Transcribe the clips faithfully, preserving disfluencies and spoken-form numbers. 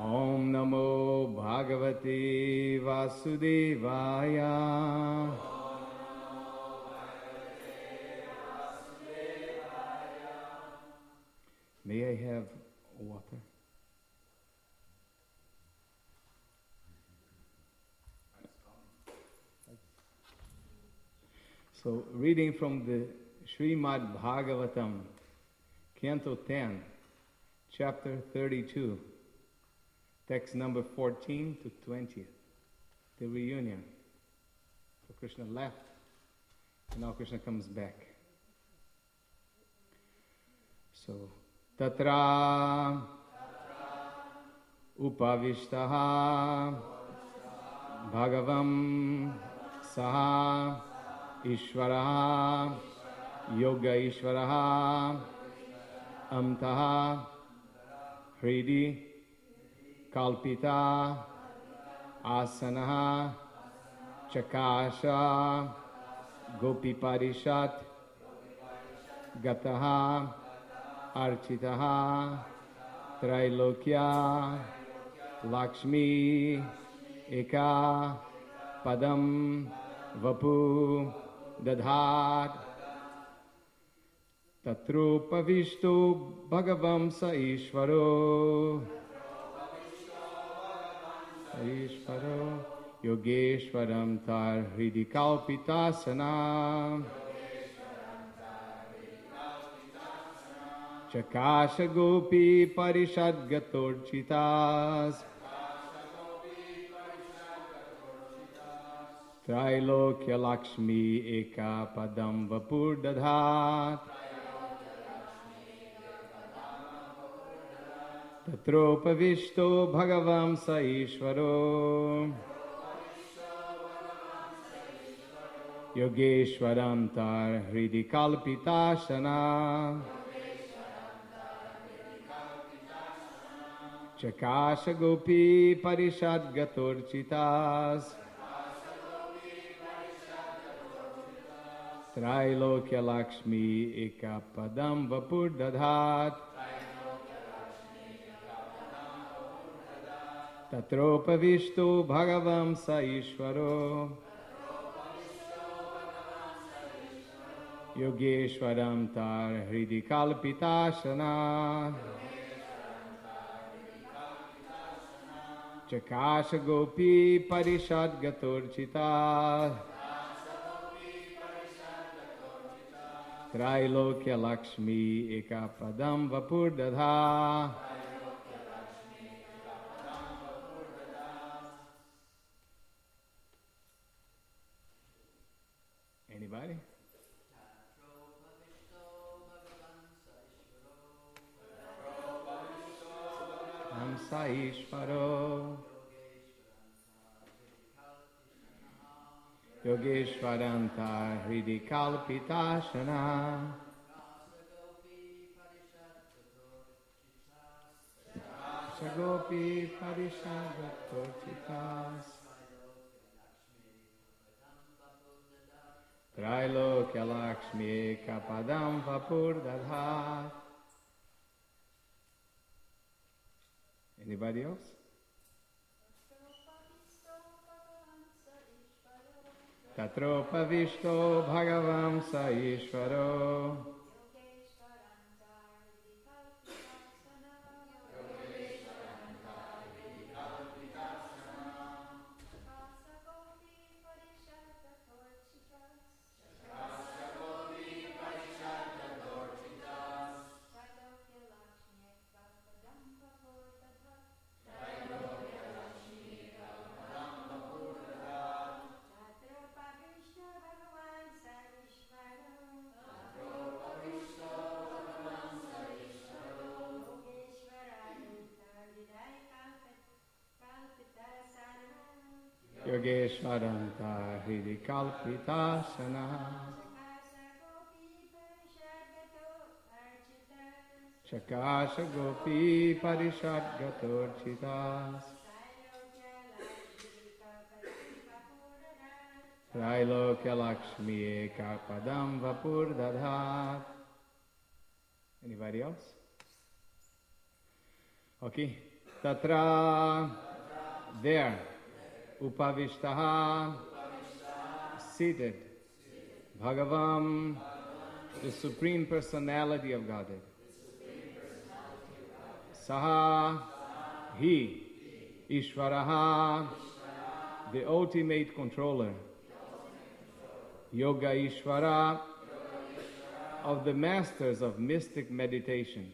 Om Namo Bhagavate Vasudevaya. May I have water? So, reading from the Srimad Bhagavatam, Canto ten, Chapter thirty-two, text number fourteen to twenty, the reunion. So Krishna left, and now Krishna comes back. So, Tatra Upavishtaha Bhagavam Saha Ishvaraha Yoga Ishvaraha Amtaha Hridi Kalpita Asanaha Chakasha Gopi Parishat Gataha Architaha Trailokya Lakshmi Eka Padam Vapu Dadhat Tatropavishto Bhagavam Sa Ishvaro Sa Ishvaro Yogeshwaram Tar Hridi Kalpitasana Chakasha Gopi Parishad Gatorchitas Trailokya Lakshmi Eka Padam Vapur Dadhat Tatropavishto Bhagavam Sa Ishvaro Yogeshwaram Tar Hridi Kalpitasana Chakasha Gopi Parishad Gatorchitas Trailokya Lakshmi Eka Padam Vapur Dadhat Tatropavishto Bhagavam Sa Ishvaro Yogeshwaram Tar Hridi Kalpitasana Chakasha Gopi Parishad Gatorchita Trailokya Lakshmi Eka Padam Vapur Dadha. Anybody? Nam Sa Ishvaro Yogeshwaranta Hridi Kalpitashana Shagopi Parishagatorchitas Trailokya Lakshmi Kapadam Vapur Dadhat. Anybody else? Tatropavishto Bhagavam Sa Ishvaro Yogeshwaranta Hridi Kalpitasana Chakasha Gopi Parishad Gatorchitas Trailokya Lakshmi Eka Padam Vapur Dadhat. Anybody else? Okay. Tatra, there. Upavishtaha, seated. Bhagavam, the Supreme Personality of Godhead. Saha, he. Ishvaraha, the ultimate controller. Yoga Ishvara, of the masters of mystic meditation.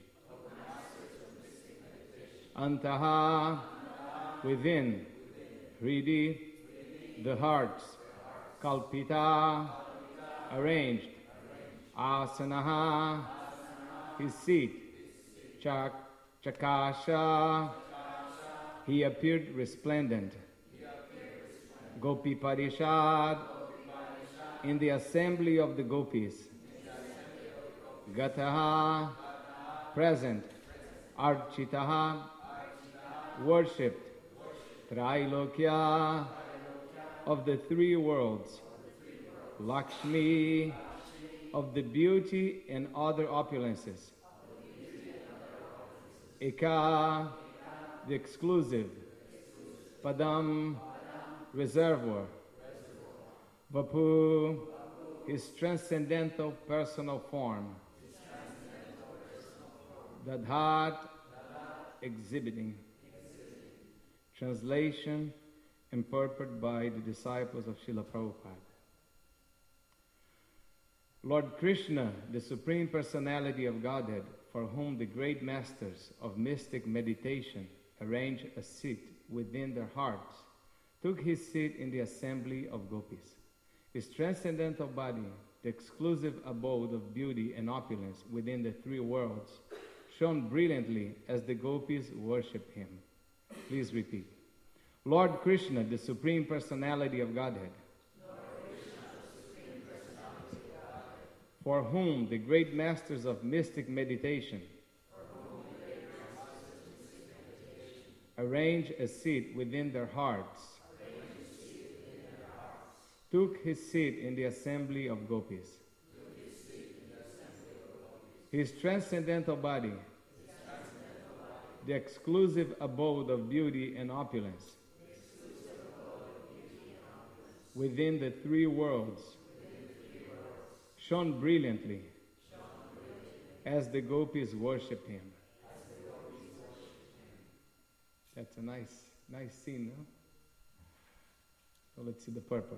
Antaha, within. Hridi, the hearts. Kalpita, arranged. Asanaha, his seat. Chak, Chakasha, he appeared resplendent. Gopi Parishad, in the assembly of the gopis. Gataha, present. Architaha, worshipped. Trailokya, of the three worlds. Lakshmi, of the beauty and other opulences. Eka, the exclusive. Padam, reservoir. Vapu, his transcendental personal form. Dadhat, exhibiting. Translation and purport by the disciples of Srila Prabhupada. Lord Krishna, the Supreme Personality of Godhead, for whom the great masters of mystic meditation arrange a seat within their hearts, took his seat in the assembly of gopis. His transcendental body, the exclusive abode of beauty and opulence within the three worlds, shone brilliantly as the gopis worshipped him. Please repeat. Lord Krishna, the Supreme Personality of Godhead, for whom the great masters of mystic meditation arrange a seat within their hearts, took his seat in the assembly of gopis. His transcendental body, the exclusive abode of beauty and opulence within the three worlds, shone brilliantly as the gopis worshipped him. That's a nice, nice scene, no? So let's see the purport.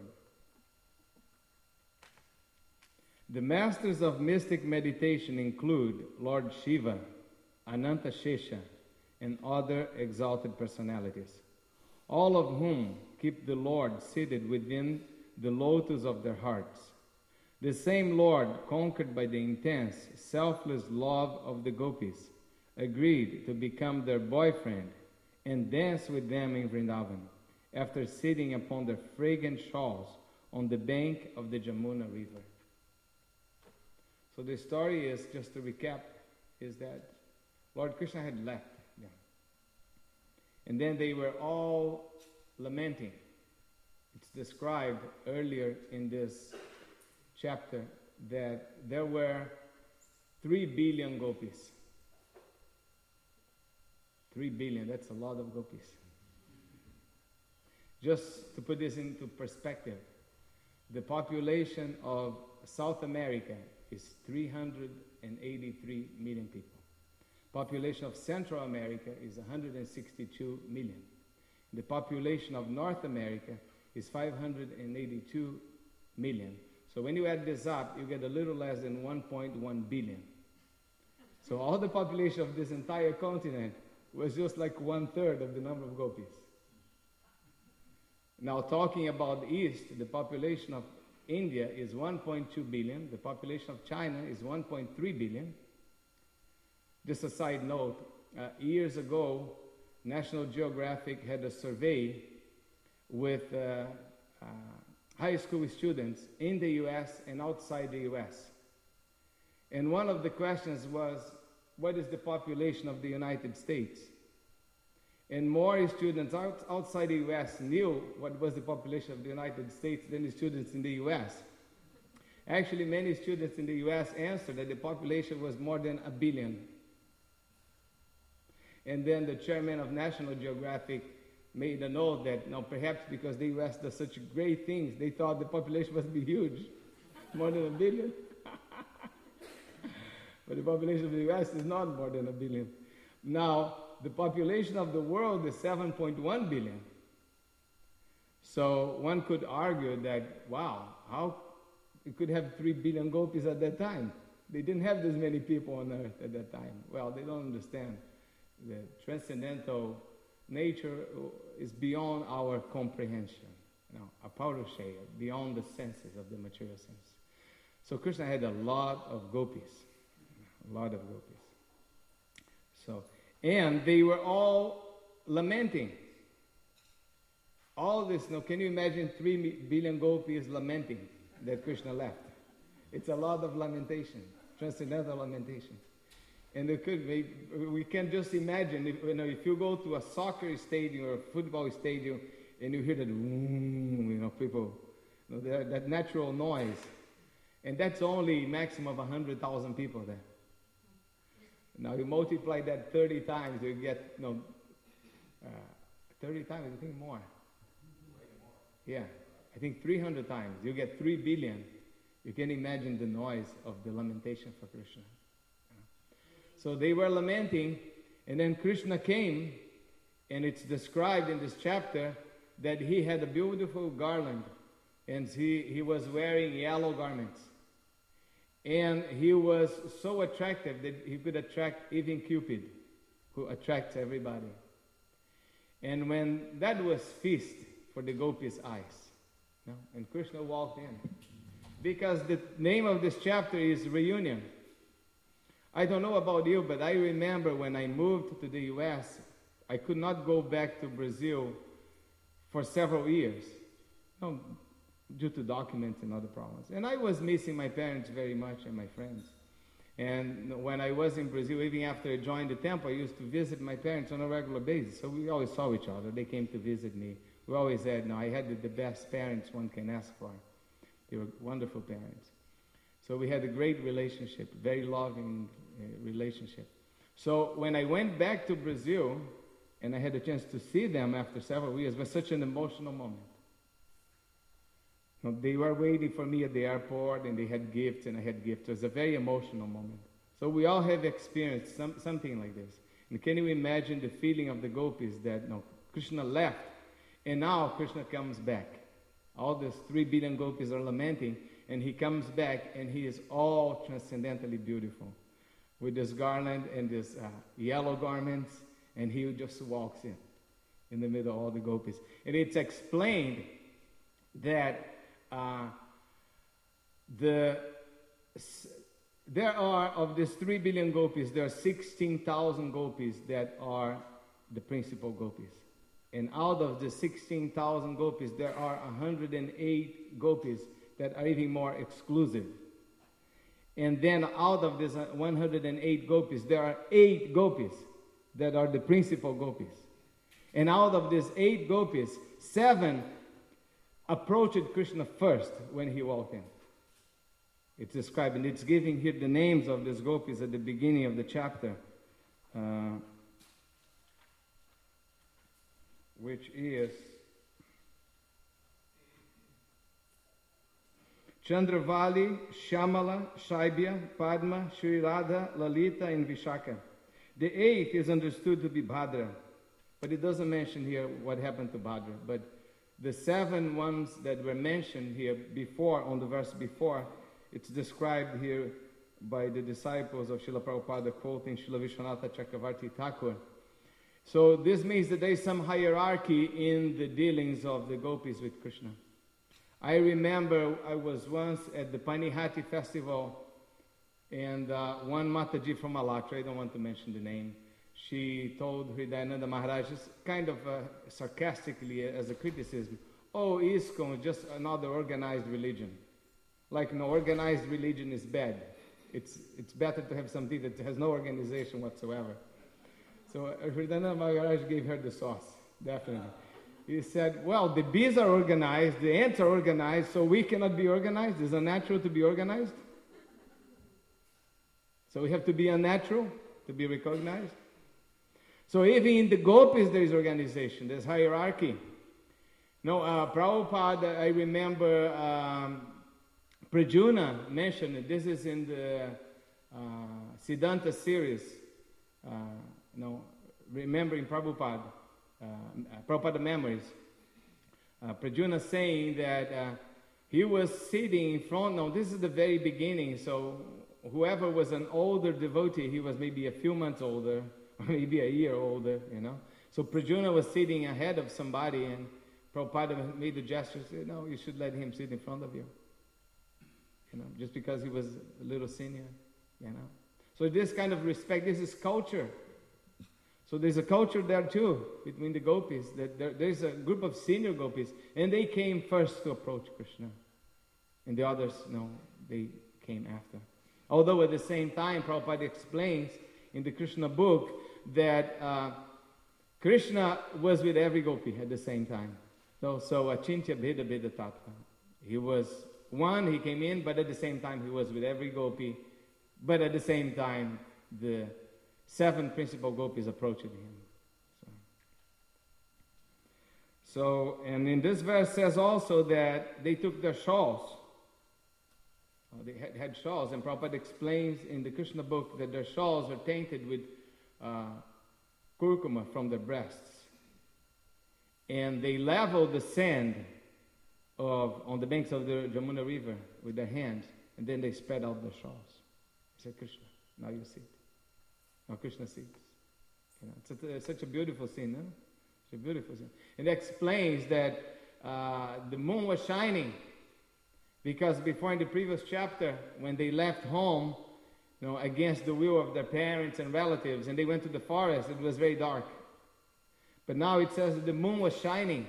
The masters of mystic meditation include Lord Shiva, Ananta Shesha, and other exalted personalities, all of whom keep the Lord seated within the lotus of their hearts. The same Lord, conquered by the intense, selfless love of the gopis, agreed to become their boyfriend and dance with them in Vrindavan, after sitting upon their fragrant shawls on the bank of the Jamuna River. So the story is, just to recap, is that Lord Krishna had left them. And then they were all lamenting. It's described earlier in this chapter that there were three billion gopis. Three billion, that's a lot of gopis. Just to put this into perspective, the population of South America is three hundred eighty-three million people. Population of Central America is one hundred sixty-two million. The population of North America is five hundred eighty-two million. So when you add this up, you get a little less than one point one billion. So all the population of this entire continent was just like one third of the number of gopis. Now talking about the East, the population of India is one point two billion. The population of China is one point three billion. Just a side note, uh, years ago, National Geographic had a survey with uh, uh, high school students in the U S and outside the U S. And one of the questions was, what is the population of the United States? And more students out, outside the U S knew what was the population of the United States than the students in the U S. Actually, many students in the U S answered that the population was more than a billion. And then the chairman of National Geographic made a note that, no, perhaps because the U S does such great things, they thought the population must be huge, more than a billion. But the population of the U S is not more than a billion. Now, the population of the world is seven point one billion. So one could argue that, wow, how you could have three billion gopis at that time? They didn't have this many people on earth at that time. Well, they don't understand. The transcendental nature is beyond our comprehension. You know, aparushaya, beyond the senses of the material sense. So Krishna had a lot of gopis. A lot of gopis. So, and they were all lamenting. All this, now can you imagine three billion gopis lamenting that Krishna left? It's a lot of lamentation, transcendental lamentation. And it could be, we can just imagine, if, you know, if you go to a soccer stadium or a football stadium and you hear that, you know, people, you know, that natural noise, and that's only maximum of one hundred thousand people there. Now you multiply that thirty times, you get, you know, uh, thirty times, I think more. Yeah, I think three hundred times. You get three billion. You can imagine the noise of the lamentation for Krishna. So they were lamenting, and then Krishna came, and it's described in this chapter that he had a beautiful garland, and he, he was wearing yellow garments. And he was so attractive that he could attract even Cupid, who attracts everybody. And when that was feast for the gopis' eyes, you know, and Krishna walked in. Because the name of this chapter is Reunion. I don't know about you, but I remember when I moved to the U S, I could not go back to Brazil for several years, you know, due to documents and other problems. And I was missing my parents very much and my friends. And when I was in Brazil, even after I joined the temple, I used to visit my parents on a regular basis. So we always saw each other. They came to visit me. We always had, no, I had the, the best parents one can ask for. They were wonderful parents. So we had a great relationship, very loving uh, relationship. So when I went back to Brazil, and I had a chance to see them after several years, it was such an emotional moment. You know, they were waiting for me at the airport, and they had gifts, and I had gifts. It was a very emotional moment. So we all have experienced some, something like this. And can you imagine the feeling of the gopis that, you know, Krishna left, and now Krishna comes back. All these three billion gopis are lamenting, and he comes back, and he is all transcendently beautiful, with this garland and this uh, yellow garments, and he just walks in, in the middle of all the gopis. And it's explained that uh, the there are, of these three billion gopis, there are sixteen thousand gopis that are the principal gopis. And out of the sixteen thousand gopis, there are one hundred eight gopis that are even more exclusive. And then out of these one hundred eight gopis, there are eight gopis that are the principal gopis. And out of these eight gopis, seven approached Krishna first when he walked in. It's described, and it's giving here the names of these gopis at the beginning of the chapter. Uh, which is Chandravali, Shamala, Shaibya, Padma, Shri Radha, Lalita, and Vishaka. The eighth is understood to be Bhadra, but it doesn't mention here what happened to Bhadra. But the seven ones that were mentioned here before, on the verse before, it's described here by the disciples of Srila Prabhupada, quoting Srila Vishwanatha Chakravarti Thakur. So this means that there is some hierarchy in the dealings of the gopis with Krishna. I remember I was once at the Panihati festival, and uh, one Mataji from Alatra, I don't want to mention the name, she told Hridayananda Maharaj, just kind of uh, sarcastically as a criticism, oh, ISKCON is just another organized religion. Like, no, organized religion is bad. It's, it's better to have something that has no organization whatsoever. So Hridayananda Maharaj gave her the sauce, definitely. He said, well, the bees are organized, the ants are organized, so we cannot be organized? Is it unnatural to be organized? So we have to be unnatural to be recognized? So even in the gopis there is organization, there's hierarchy. No, uh, Prabhupada, I remember um, Prajuna mentioned it. This is in the uh, Siddhanta series. Uh, no, remembering Prabhupada, uh, Prabhupada memories. Uh, Prajuna saying that uh, he was sitting in front. Now this is the very beginning. So whoever was an older devotee, he was maybe a few months older, or maybe a year older, you know. So Prajuna was sitting ahead of somebody, and Prabhupada made the gesture, said, no, you should let him sit in front of you. You know, just because he was a little senior, you know. So this kind of respect, this is culture. So there's a culture there too, between the gopis, that there, there's a group of senior gopis, and they came first to approach Krishna. And the others, no, they came after. Although at the same time, Prabhupada explains in the Krishna book that uh, Krishna was with every gopi at the same time. So, so achintya bheda bheda tattva. He was one, he came in, but at the same time he was with every gopi. But at the same time, the seven principal gopis approached him. So, so and in this verse says also that they took their shawls. Uh, they had, had shawls, and Prabhupada explains in the Krishna book that their shawls are tainted with uh, kurkuma from their breasts. And they leveled the sand of on the banks of the Jamuna River with their hands, and then they spread out their shawls. He said, Krishna, now you see it. Now Krishna sees. You know, it's, a, it's such a beautiful scene, no? It's a beautiful scene. It explains that uh, the moon was shining because before in the previous chapter, when they left home, you know, against the will of their parents and relatives, and they went to the forest, it was very dark. But now it says that the moon was shining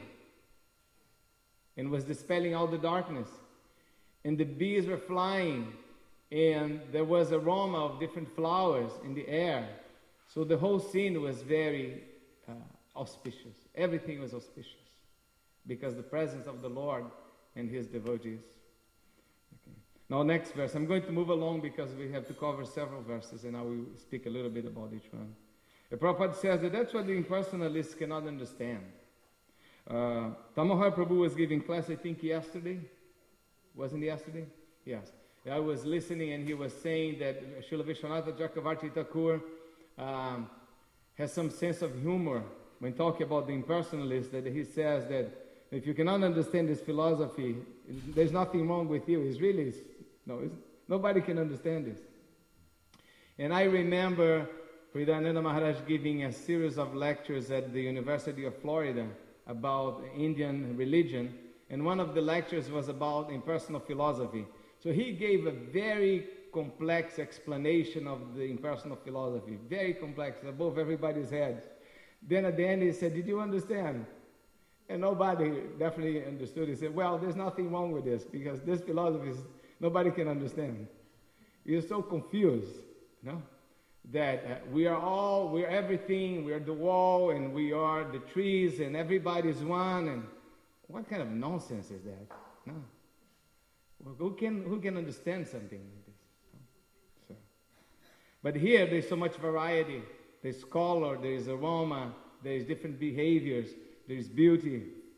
and was dispelling all the darkness. And the bees were flying, and there was aroma of different flowers in the air. So the whole scene was very uh, auspicious. Everything was auspicious because the presence of the Lord and His devotees. Okay. Now next verse. I'm going to move along because we have to cover several verses, and I will speak a little bit about each one. The Prabhupada says that that's what the impersonalists cannot understand. Uh, Tamohar Prabhu was giving class, I think, yesterday. Wasn't it yesterday? Yes. I was listening, and he was saying that Srila Vishwanatha Chakravarti Thakur um, has some sense of humor when talking about the impersonalists, that he says that if you cannot understand this philosophy, there's nothing wrong with you. It's really, it's, no, it's, nobody can understand this. And I remember Hridayananda Maharaj giving a series of lectures at the University of Florida about Indian religion, and one of the lectures was about impersonal philosophy. So he gave a very complex explanation of the impersonal philosophy, very complex, above everybody's heads. Then at the end he said, did you understand? And nobody definitely understood. He said, well, there's nothing wrong with this, because this philosophy is, nobody can understand. You're so confused, you know? That uh, we are all, we're everything, we are the wall, and we are the trees, and everybody's one, and what kind of nonsense is that? No. Well, who can, who can understand something like this? So. But here, there's so much variety. There's color, there's aroma, there's different behaviors, there's beauty.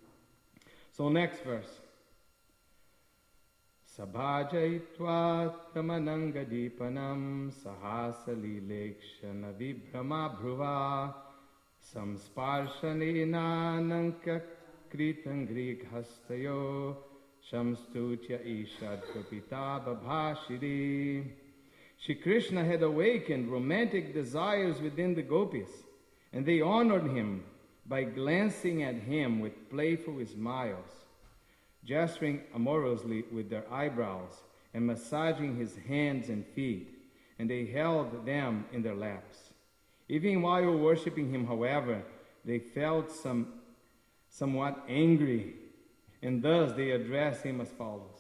So next verse. Sabhajayitva tamanangadipanam sahasalilekshana vibhrama bhruva samsparshane nanka kritangrik hastayo shamstutya ishad kapita babhashiri. Shri Krishna had awakened romantic desires within the gopis, and they honored him by glancing at him with playful smiles, gesturing amorously with their eyebrows, and massaging his hands and feet, and they held them in their laps. Even while worshipping him, however, they felt some, somewhat angry, and thus they addressed him as follows.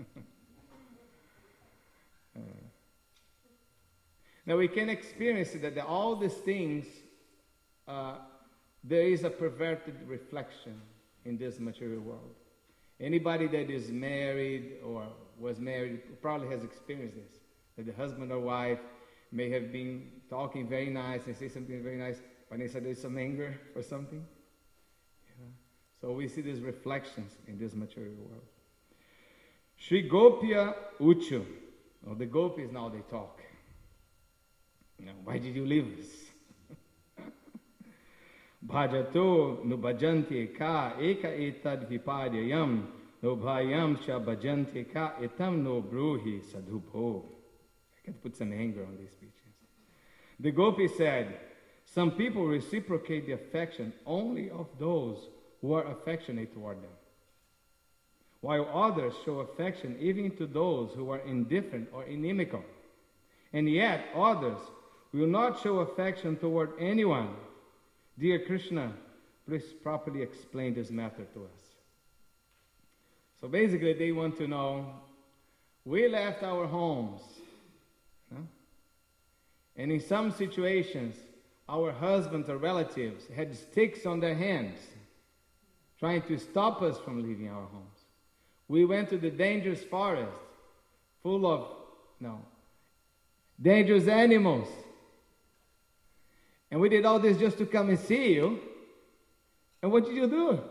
uh, now we can experience that all these things, uh, there is a perverted reflection in this material world. Anybody that is married or was married probably has experienced this. That the husband or wife may have been talking very nice and say something very nice, Vanessa, there's some anger for something. Yeah. So we see these reflections in this material world. Sri Gopya Uchu. Oh, the gopis now they talk. You know, why did you leave us? Bhajato nu bhajanti ka eka etad vipadyayam no bhayam sha bhajanti ka etam no bruhi sadhubho. I can put some anger on these speeches. The gopi said, some people reciprocate the affection only of those who are affectionate toward them, while others show affection even to those who are indifferent or inimical. And yet others will not show affection toward anyone. Dear Krishna, please properly explain this matter to us. So basically they want to know, we left our homes, huh? And in some situations, our husbands or relatives had sticks on their hands, trying to stop us from leaving our homes. We went to the dangerous forest, full of, no, dangerous animals. And we did all this just to come and see you. And what did you do?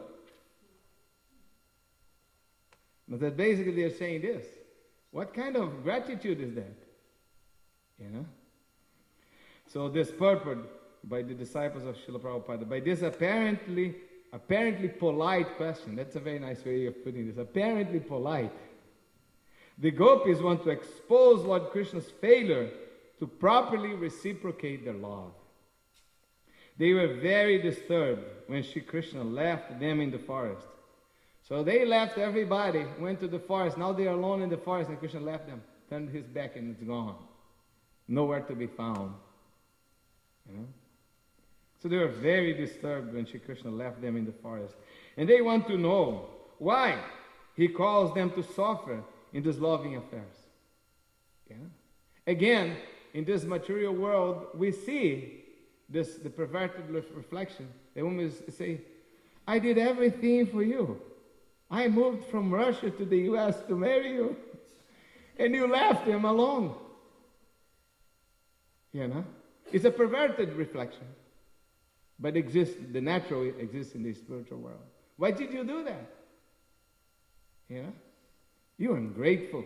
But that basically they're saying this. What kind of gratitude is that? You know? So this purport by the disciples of Srila Prabhupada, by this apparently, apparently polite question, that's a very nice way of putting this, apparently polite, the gopis want to expose Lord Krishna's failure to properly reciprocate their love. They were very disturbed when Sri Krishna left them in the forest. So they left everybody, went to the forest. Now they are alone in the forest, and Krishna left them, turned his back, and it's gone. Nowhere to be found. You know? So they were very disturbed when Sri Krishna left them in the forest. And they want to know why he calls them to suffer in these loving affairs. Yeah? Again, in this material world, we see this the perverted reflection. The woman say, I did everything for you. I moved from Russia to the U S to marry you. And you left him alone. You know? It's a perverted reflection. But exists, the natural exists in the spiritual world. Why did you do that? You know? You are ungrateful.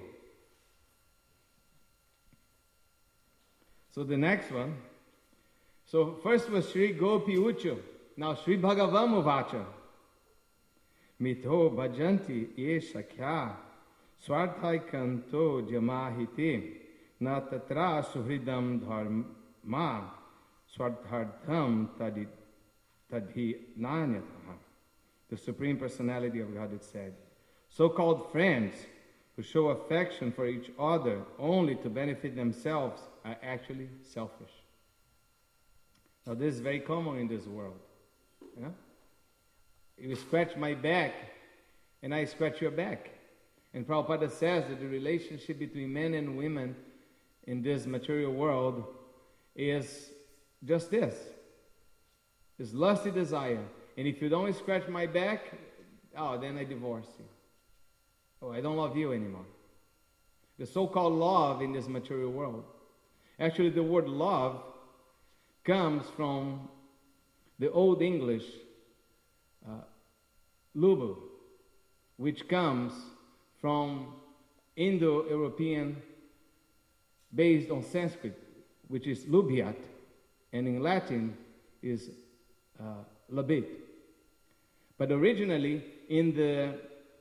So the next one. So first was Sri Gopi Uchu. Now Sri Bhagavam Uvacha. Mito bhajanti ye shakya swarthai kanto jamahiti na tatra suhridam dharma swarthartham tadhi tadhi nanyataha. The Supreme Personality of Godhead said, so-called friends who show affection for each other only to benefit themselves are actually selfish. Now this is very common in this world. You know? You scratch my back, and I scratch your back. And Prabhupada says that the relationship between men and women in this material world is just this. It's lusty desire. And if you don't scratch my back, oh, then I divorce you. Oh, I don't love you anymore. The so-called love in this material world. Actually, the word love comes from the Old English uh, lubu, which comes from Indo-European based on Sanskrit, which is lubiat, and in Latin is uh, labit. But originally in the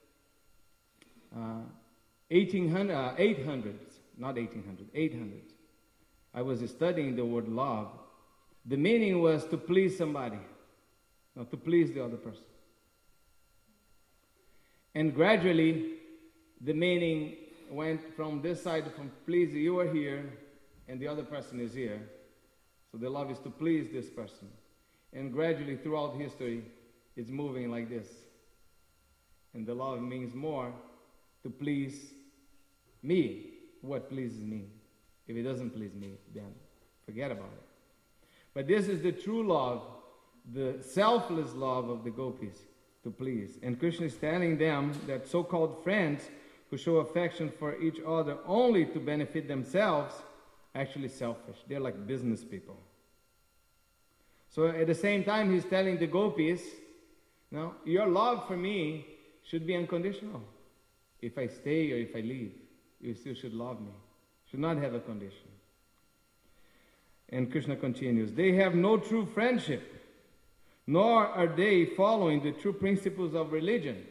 uh, eighteen hundred, uh, eight hundreds, not eighteen hundred, eight hundreds, I was studying the word love. The meaning was to please somebody, not to please the other person. And gradually, the meaning went from this side, from please, you are here, and the other person is here. So the love is to please this person. And gradually, throughout history, it's moving like this. And the love means more to please me, what pleases me. If it doesn't please me, then forget about it. But this is the true love, the selfless love of the gopis, to please. And Krishna is telling them that so-called friends who show affection for each other only to benefit themselves, actually selfish. They're like business people. So at the same time, he's telling the gopis, no, your love for me should be unconditional. If I stay or if I leave, you still should love me. Should not have a condition. And Krishna continues, they have no true friendship, nor are they following the true principles of religion.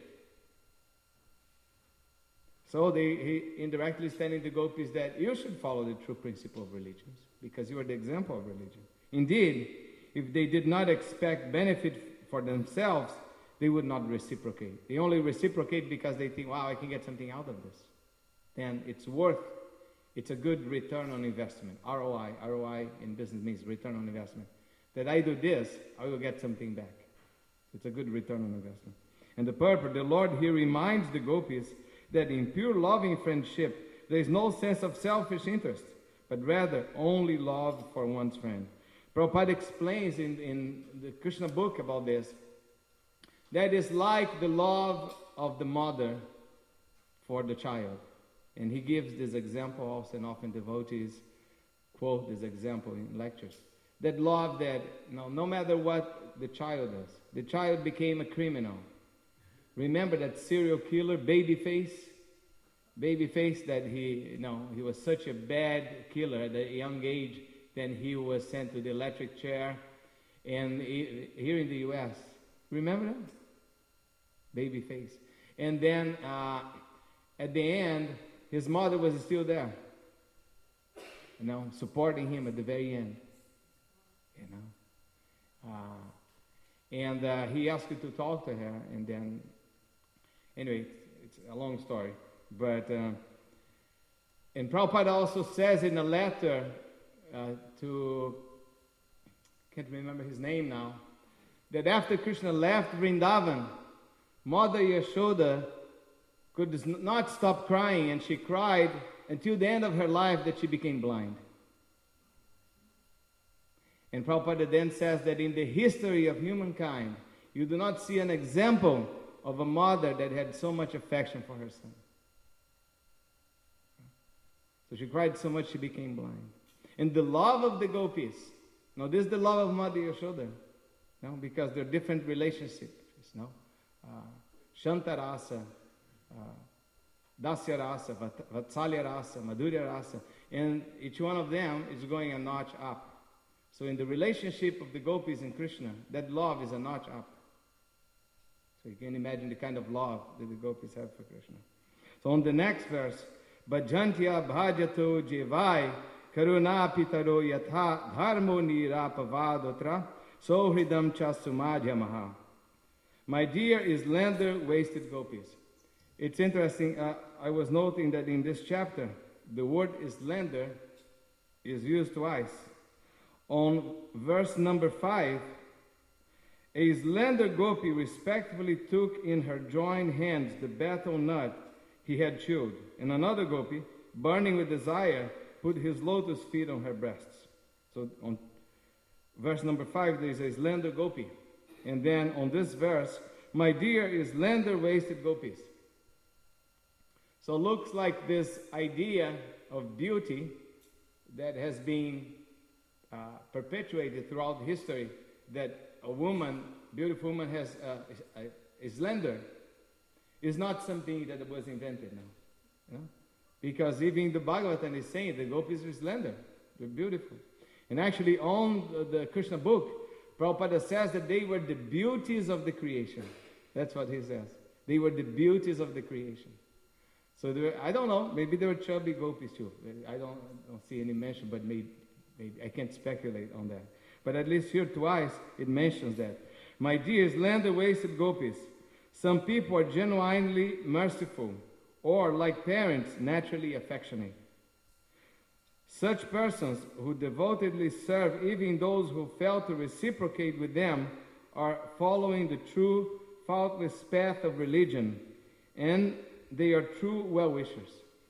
So they, he indirectly is telling the gopis that you should follow the true principle of religions, because you are the example of religion. Indeed, if they did not expect benefit for themselves, they would not reciprocate. They only reciprocate because they think, wow, I can get something out of this. Then it's worth, it's a good return on investment. R O I. R O I in business means return on investment. That I do this, I will get something back. It's a good return on investment. And the purport, the Lord here reminds the gopis that in pure loving friendship, there is no sense of selfish interest, but rather only love for one's friend. Prabhupada explains in, in the Krishna book about this, that is like the love of the mother for the child. And he gives this example also, and often devotees quote this example in lectures. That love that, no, no matter what the child does, the child became a criminal. Remember that serial killer, Babyface? Babyface, that he, you know, he was such a bad killer at a young age, then he was sent to the electric chair. And he, here in the U S, remember that? Babyface. And then uh, at the end, his mother was still there, you know, supporting him at the very end, you know. Uh, and uh, he asked her to talk to her, and then, anyway, it's a long story. But, uh, and Prabhupada also says in a letter uh, to, can't remember his name now, that after Krishna left Vrindavan, Mother Yashoda could not stop crying, and she cried until the end of her life that she became blind. And Prabhupada then says that in the history of humankind, you do not see an example of a mother that had so much affection for her son. So she cried so much she became blind. And the love of the gopis, now this is the love of Mother Yashoda, no, because there are different relationships, no? Uh, Shanta Rasa, uh, Dasya Rasa, Vatsalya Rasa, Madhurya Rasa, and each one of them is going a notch up. So in the relationship of the gopis and Krishna, that love is a notch up. So you can imagine the kind of love that the gopis have for Krishna. So on the next verse, Bhajantya bhajato jevai karuna pitaro yatha dharmo nirapavadotra sohridam cha sumadhyamaha. My dear Islander wasted gopis. It's interesting, uh, I was noting that in this chapter, the word Islander is used twice. On verse number five, a slender gopi respectfully took in her joined hands the betel nut he had chewed, and another gopi, burning with desire, put his lotus feet on her breasts. So on verse number five, there is a slender gopi. And then on this verse, my dear is slender waisted gopis. So it looks like this idea of beauty that has been uh, perpetuated throughout history, that a woman, beautiful woman, has uh, a, a slender, is not something that was invented now. You know? Because even the Bhagavatam is saying the gopis are slender, they're beautiful. And actually on the, the Krishna book, Prabhupada says that they were the beauties of the creation. That's what he says. They were the beauties of the creation. So there were, I don't know, maybe there were chubby gopis too. I don't, I don't see any mention, but maybe, maybe I can't speculate on that. But at least here twice it mentions that. My dear slender-waisted gopis, some people are genuinely merciful, or like parents, naturally affectionate. Such persons who devotedly serve even those who fail to reciprocate with them are following the true, faultless path of religion, and they are true well-wishers.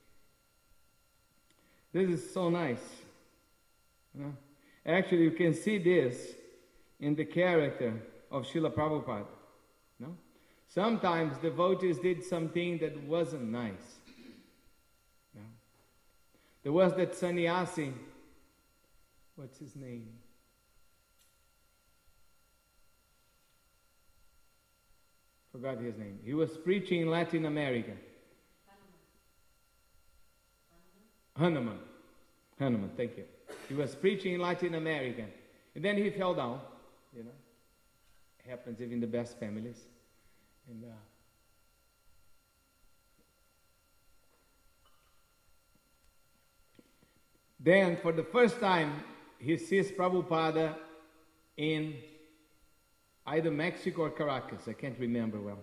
This is so nice. You know? Actually, you can see this in the character of Srila Prabhupada. No? Sometimes devotees did something that wasn't nice. No? There was that sannyasi, what's his name? Forgot his name. He was preaching in Latin America. Hanuman. Hanuman, thank you. He was preaching in Latin America. And then he fell down, you know. It happens even in the best families. And uh, then, for the first time, he sees Prabhupada in either Mexico or Caracas. I can't remember well.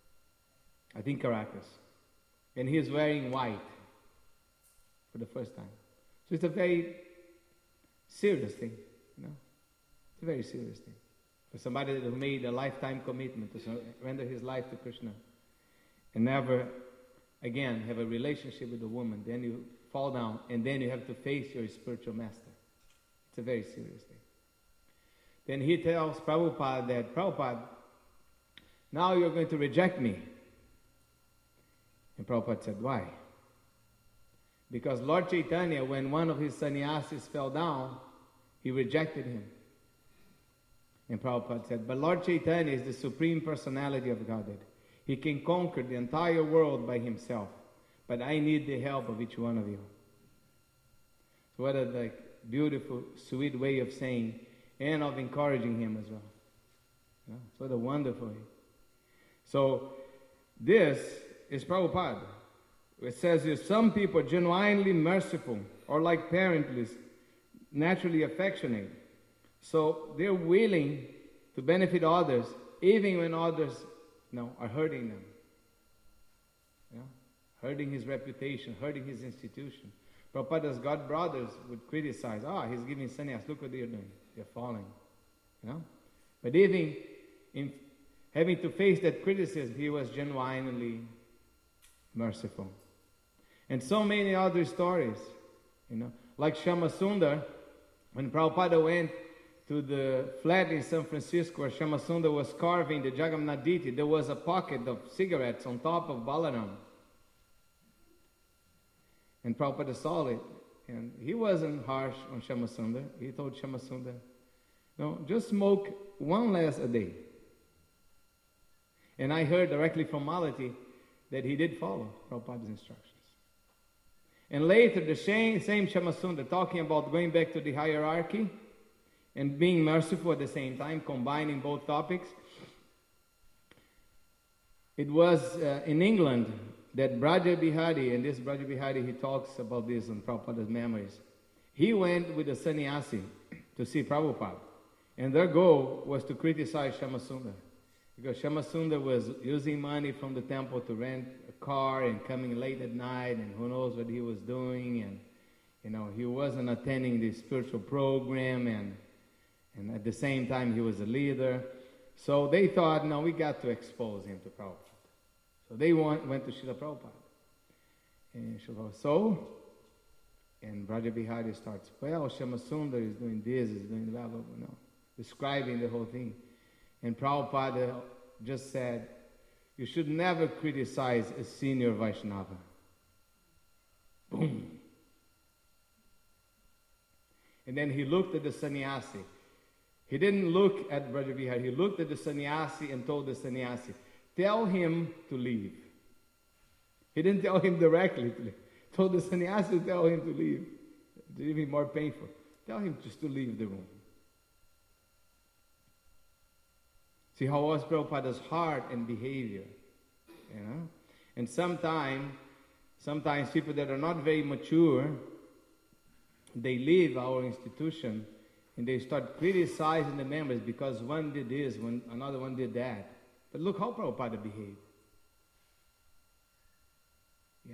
I think Caracas. And he is wearing white for the first time. So it's a very serious thing, you know. It's a very serious thing. For somebody who made a lifetime commitment to surrender his life to Krishna and never again have a relationship with a woman, then you fall down and then you have to face your spiritual master. It's a very serious thing. Then he tells Prabhupada that, Prabhupada, now you're going to reject me. And Prabhupada said, why? Because Lord Chaitanya, when one of his sannyasis fell down, he rejected him. And Prabhupada said, but Lord Chaitanya is the Supreme Personality of Godhead. He can conquer the entire world by himself. But I need the help of each one of you. So what a like, beautiful, sweet way of saying, and of encouraging him as well. Yeah, so what a wonderful way. So this is Prabhupada. It says here, some people are genuinely merciful or like parentless, naturally affectionate. So they're willing to benefit others even when others you know, are hurting them. Yeah? Hurting his reputation, hurting his institution. Prabhupada's God brothers would criticize, ah, oh, he's giving sannyas, look what they're doing. They're falling. You know? But even in having to face that criticism, he was genuinely merciful. And so many other stories, you know, like Shama Sundar, when Prabhupada went to the flat in San Francisco where Shama Sundar was carving the Jagannath deity, there was a pocket of cigarettes on top of Balaram. And Prabhupada saw it, and he wasn't harsh on Shama Sundar. He told Shama Sundar, no, just smoke one less a day. And I heard directly from Malati that he did follow Prabhupada's instructions. And later, the same, same Shama Sundar talking about going back to the hierarchy and being merciful at the same time, combining both topics. It was uh, in England that Braja Bihari, and this Braja Bihari, he talks about this on Prabhupada's memories. He went with a sannyasi to see Prabhupada. And their goal was to criticize Shama Sundar. Because Shama Sundar was using money from the temple to rent a car and coming late at night, and who knows what he was doing, and you know, he wasn't attending the spiritual program, and and at the same time he was a leader. So they thought, no, we got to expose him to Prabhupada. So they went, went to Srila Prabhupada. And Srila so, and Braja Bihari starts, well, Shama Sundar is doing this, is doing blah, blah, blah, you know, describing the whole thing. And Prabhupada just said, you should never criticize a senior Vaishnava. Boom. And then he looked at the sannyasi. He didn't look at Braja Bihari. He looked at the sannyasi and told the sannyasi, tell him to leave. He didn't tell him directly to leave. He told the sannyasi to tell him to leave. It's even more painful. Tell him just to leave the room. See how was Prabhupada's heart and behavior, you know? And sometimes, sometimes people that are not very mature, they leave our institution and they start criticizing the members because one did this, one another one did that. But look how Prabhupada behaved. Yeah.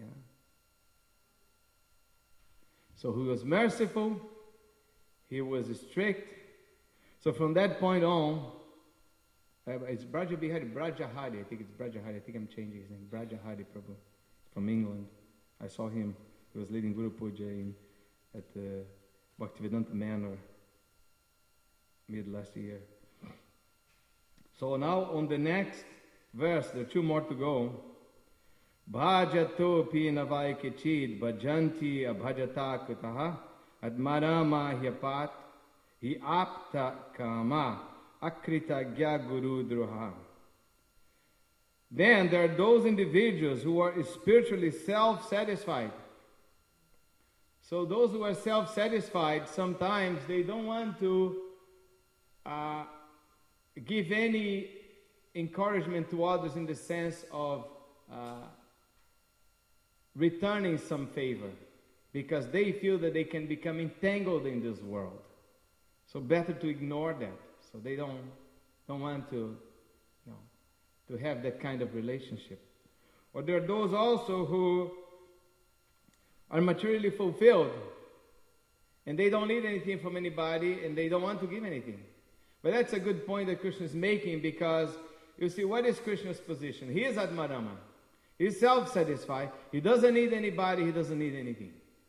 So he was merciful, he was strict. So from that point on, Uh, it's Braja Bihari, Braja Hari, I think it's Braja Hari, I think I'm changing his name, Braja Hari Prabhu, from England. I saw him, he was leading Guru Puja in, at the Bhaktivedanta Manor mid last year. So now on the next verse, there are two more to go. Bhajato pi navai kichid bhajanti abhajata kutaha admarama hyapat hi apta kama Akrita Gya Guru Druha. Then there are those individuals who are spiritually self-satisfied. So those who are self-satisfied, sometimes they don't want to uh, give any encouragement to others in the sense of uh, returning some favor, because they feel that they can become entangled in this world. So better to ignore that. So they don't don't want to, you know, to have that kind of relationship. Or there are those also who are materially fulfilled, and they don't need anything from anybody, and they don't want to give anything. But that's a good point that Krishna is making, because you see, what is Krishna's position? He is Atmarama. He's self-satisfied. He doesn't need anybody. He doesn't need anything.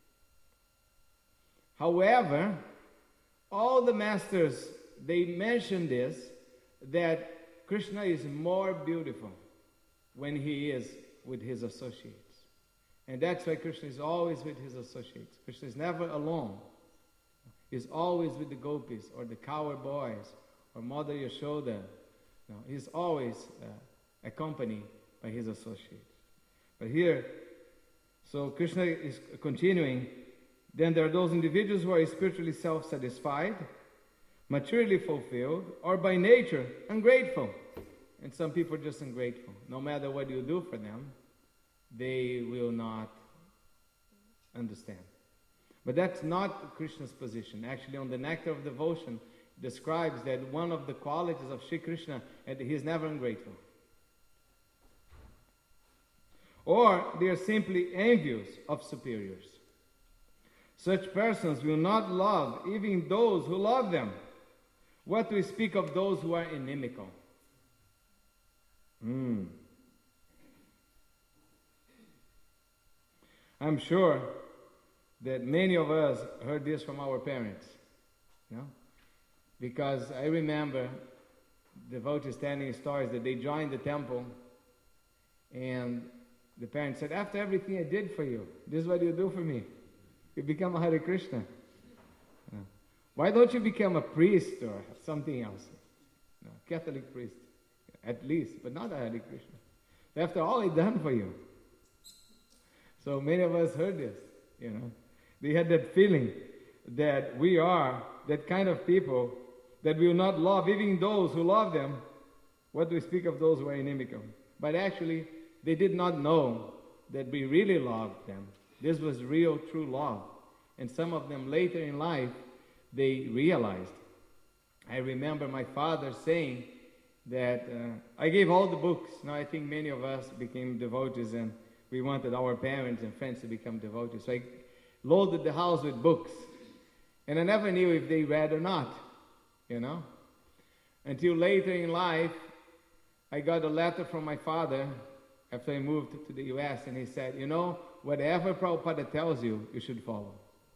However, all the masters, they mention this, that Krishna is more beautiful when he is with his associates. And that's why Krishna is always with his associates. Krishna is never alone. He's always with the gopis, or the cowherd boys, or Mother Yashoda. No, he's always uh, accompanied by his associates. But here, so Krishna is continuing. Then there are those individuals who are spiritually self-satisfied, materially fulfilled, or by nature ungrateful. And some people are just ungrateful. No matter what you do for them, they will not understand. But that's not Krishna's position. Actually, on the Nectar of Devotion, describes that one of the qualities of Sri Krishna is that he is never ungrateful. Or they are simply envious of superiors. Such persons will not love even those who love them. What we speak of those who are inimical. Mm. I'm sure that many of us heard this from our parents. You know? Because I remember devotees telling stories that they joined the temple, and the parents said, after everything I did for you, this is what you do for me. You become a Hare Krishna. Uh, why don't you become a priest or something else? No, Catholic priest, at least, but not a Hare Krishna. After all I done for you. So many of us heard this, you know. They had that feeling that we are that kind of people that will not love even those who love them. What do we speak of those who are inimical? But actually, they did not know that we really loved them. This was real, true love. And some of them later in life, they realized. I remember my father saying that uh, I gave all the books. Now I think many of us became devotees, and we wanted our parents and friends to become devotees. So I loaded the house with books. And I never knew if they read or not, you know. Until later in life, I got a letter from my father after I moved to the U S, and he said, you know, whatever Prabhupada tells you, you should follow.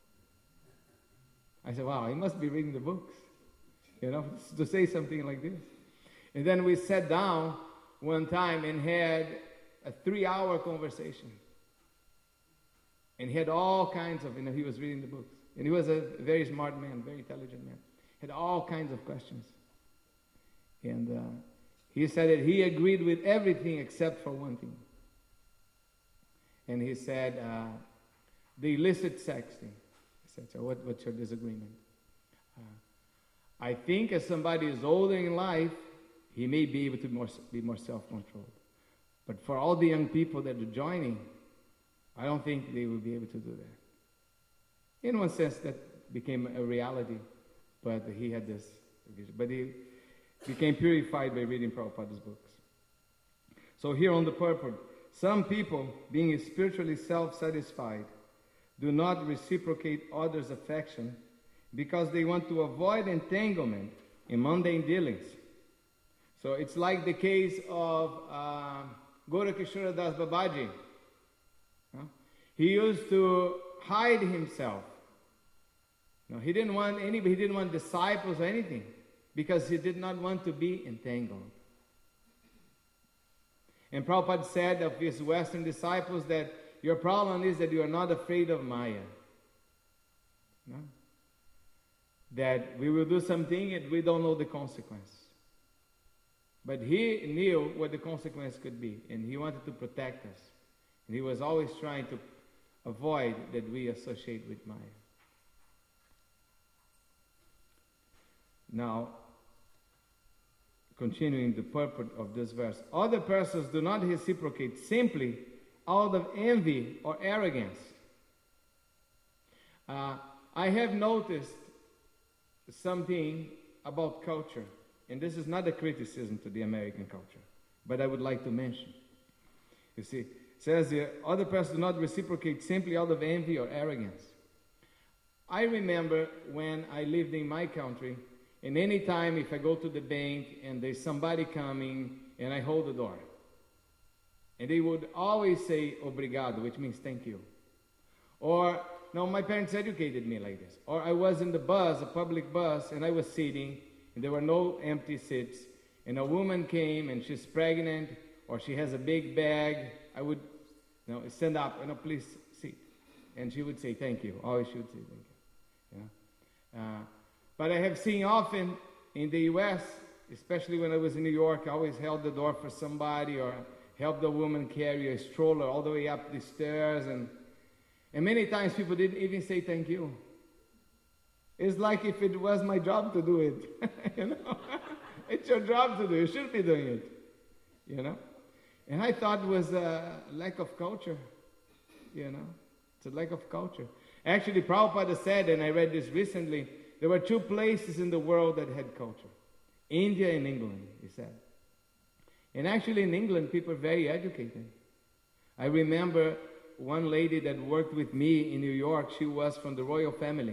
I said, wow, he must be reading the books, you know, to say something like this. And then we sat down one time and had a three-hour conversation. And he had all kinds of, you know, he was reading the books. And he was a very smart man, very intelligent man. Had all kinds of questions. And uh, he said that he agreed with everything except for one thing. And he said, uh, the illicit sexting. I said, so what, what's your disagreement? Uh, I think as somebody is older in life, he may be able to more, be more self-controlled. But for all the young people that are joining, I don't think they will be able to do that. In one sense, that became a reality, but he had this vision. But he became purified by reading Prabhupada's books. So here on the purport, some people, being spiritually self-satisfied, do not reciprocate others' affection because they want to avoid entanglement in mundane dealings. So it's like the case of uh, Gorakishora Das Babaji. Huh? He used to hide himself. No, he didn't want any, he didn't want disciples or anything because he did not want to be entangled. And Prabhupada said of his Western disciples that your problem is that you are not afraid of Maya. No? That we will do something and we don't know the consequence. But he knew what the consequence could be, and he wanted to protect us. And he was always trying to avoid that we associate with Maya. Now, continuing the purport of this verse, other persons do not reciprocate simply out of envy or arrogance. Uh, I have noticed something about culture, and this is not a criticism to the American culture, but I would like to mention. You see, it says here, other persons do not reciprocate simply out of envy or arrogance. I remember when I lived in my country, and any time if I go to the bank and there's somebody coming and I hold the door, and they would always say obrigado, which means thank you. Or, no, my parents educated me like this. Or I was in the bus, a public bus, and I was sitting, and there were no empty seats, and a woman came and she's pregnant, or she has a big bag. I would, you know, stand up, you know, please sit. And she would say thank you. Always she would say thank you. You know? uh, But I have seen often in the U S, especially when I was in New York, I always held the door for somebody or helped the woman carry a stroller all the way up the stairs. And, and many times people didn't even say thank you. It's like if it was my job to do it. You know? It's your job to do it. You should be doing it. You know? And I thought it was a lack of culture. You know? It's a lack of culture. Actually, Prabhupada said, and I read this recently, there were two places in the world that had culture. India and England, he said. And actually in England, people are very educated. I remember one lady that worked with me in New York, she was from the royal family.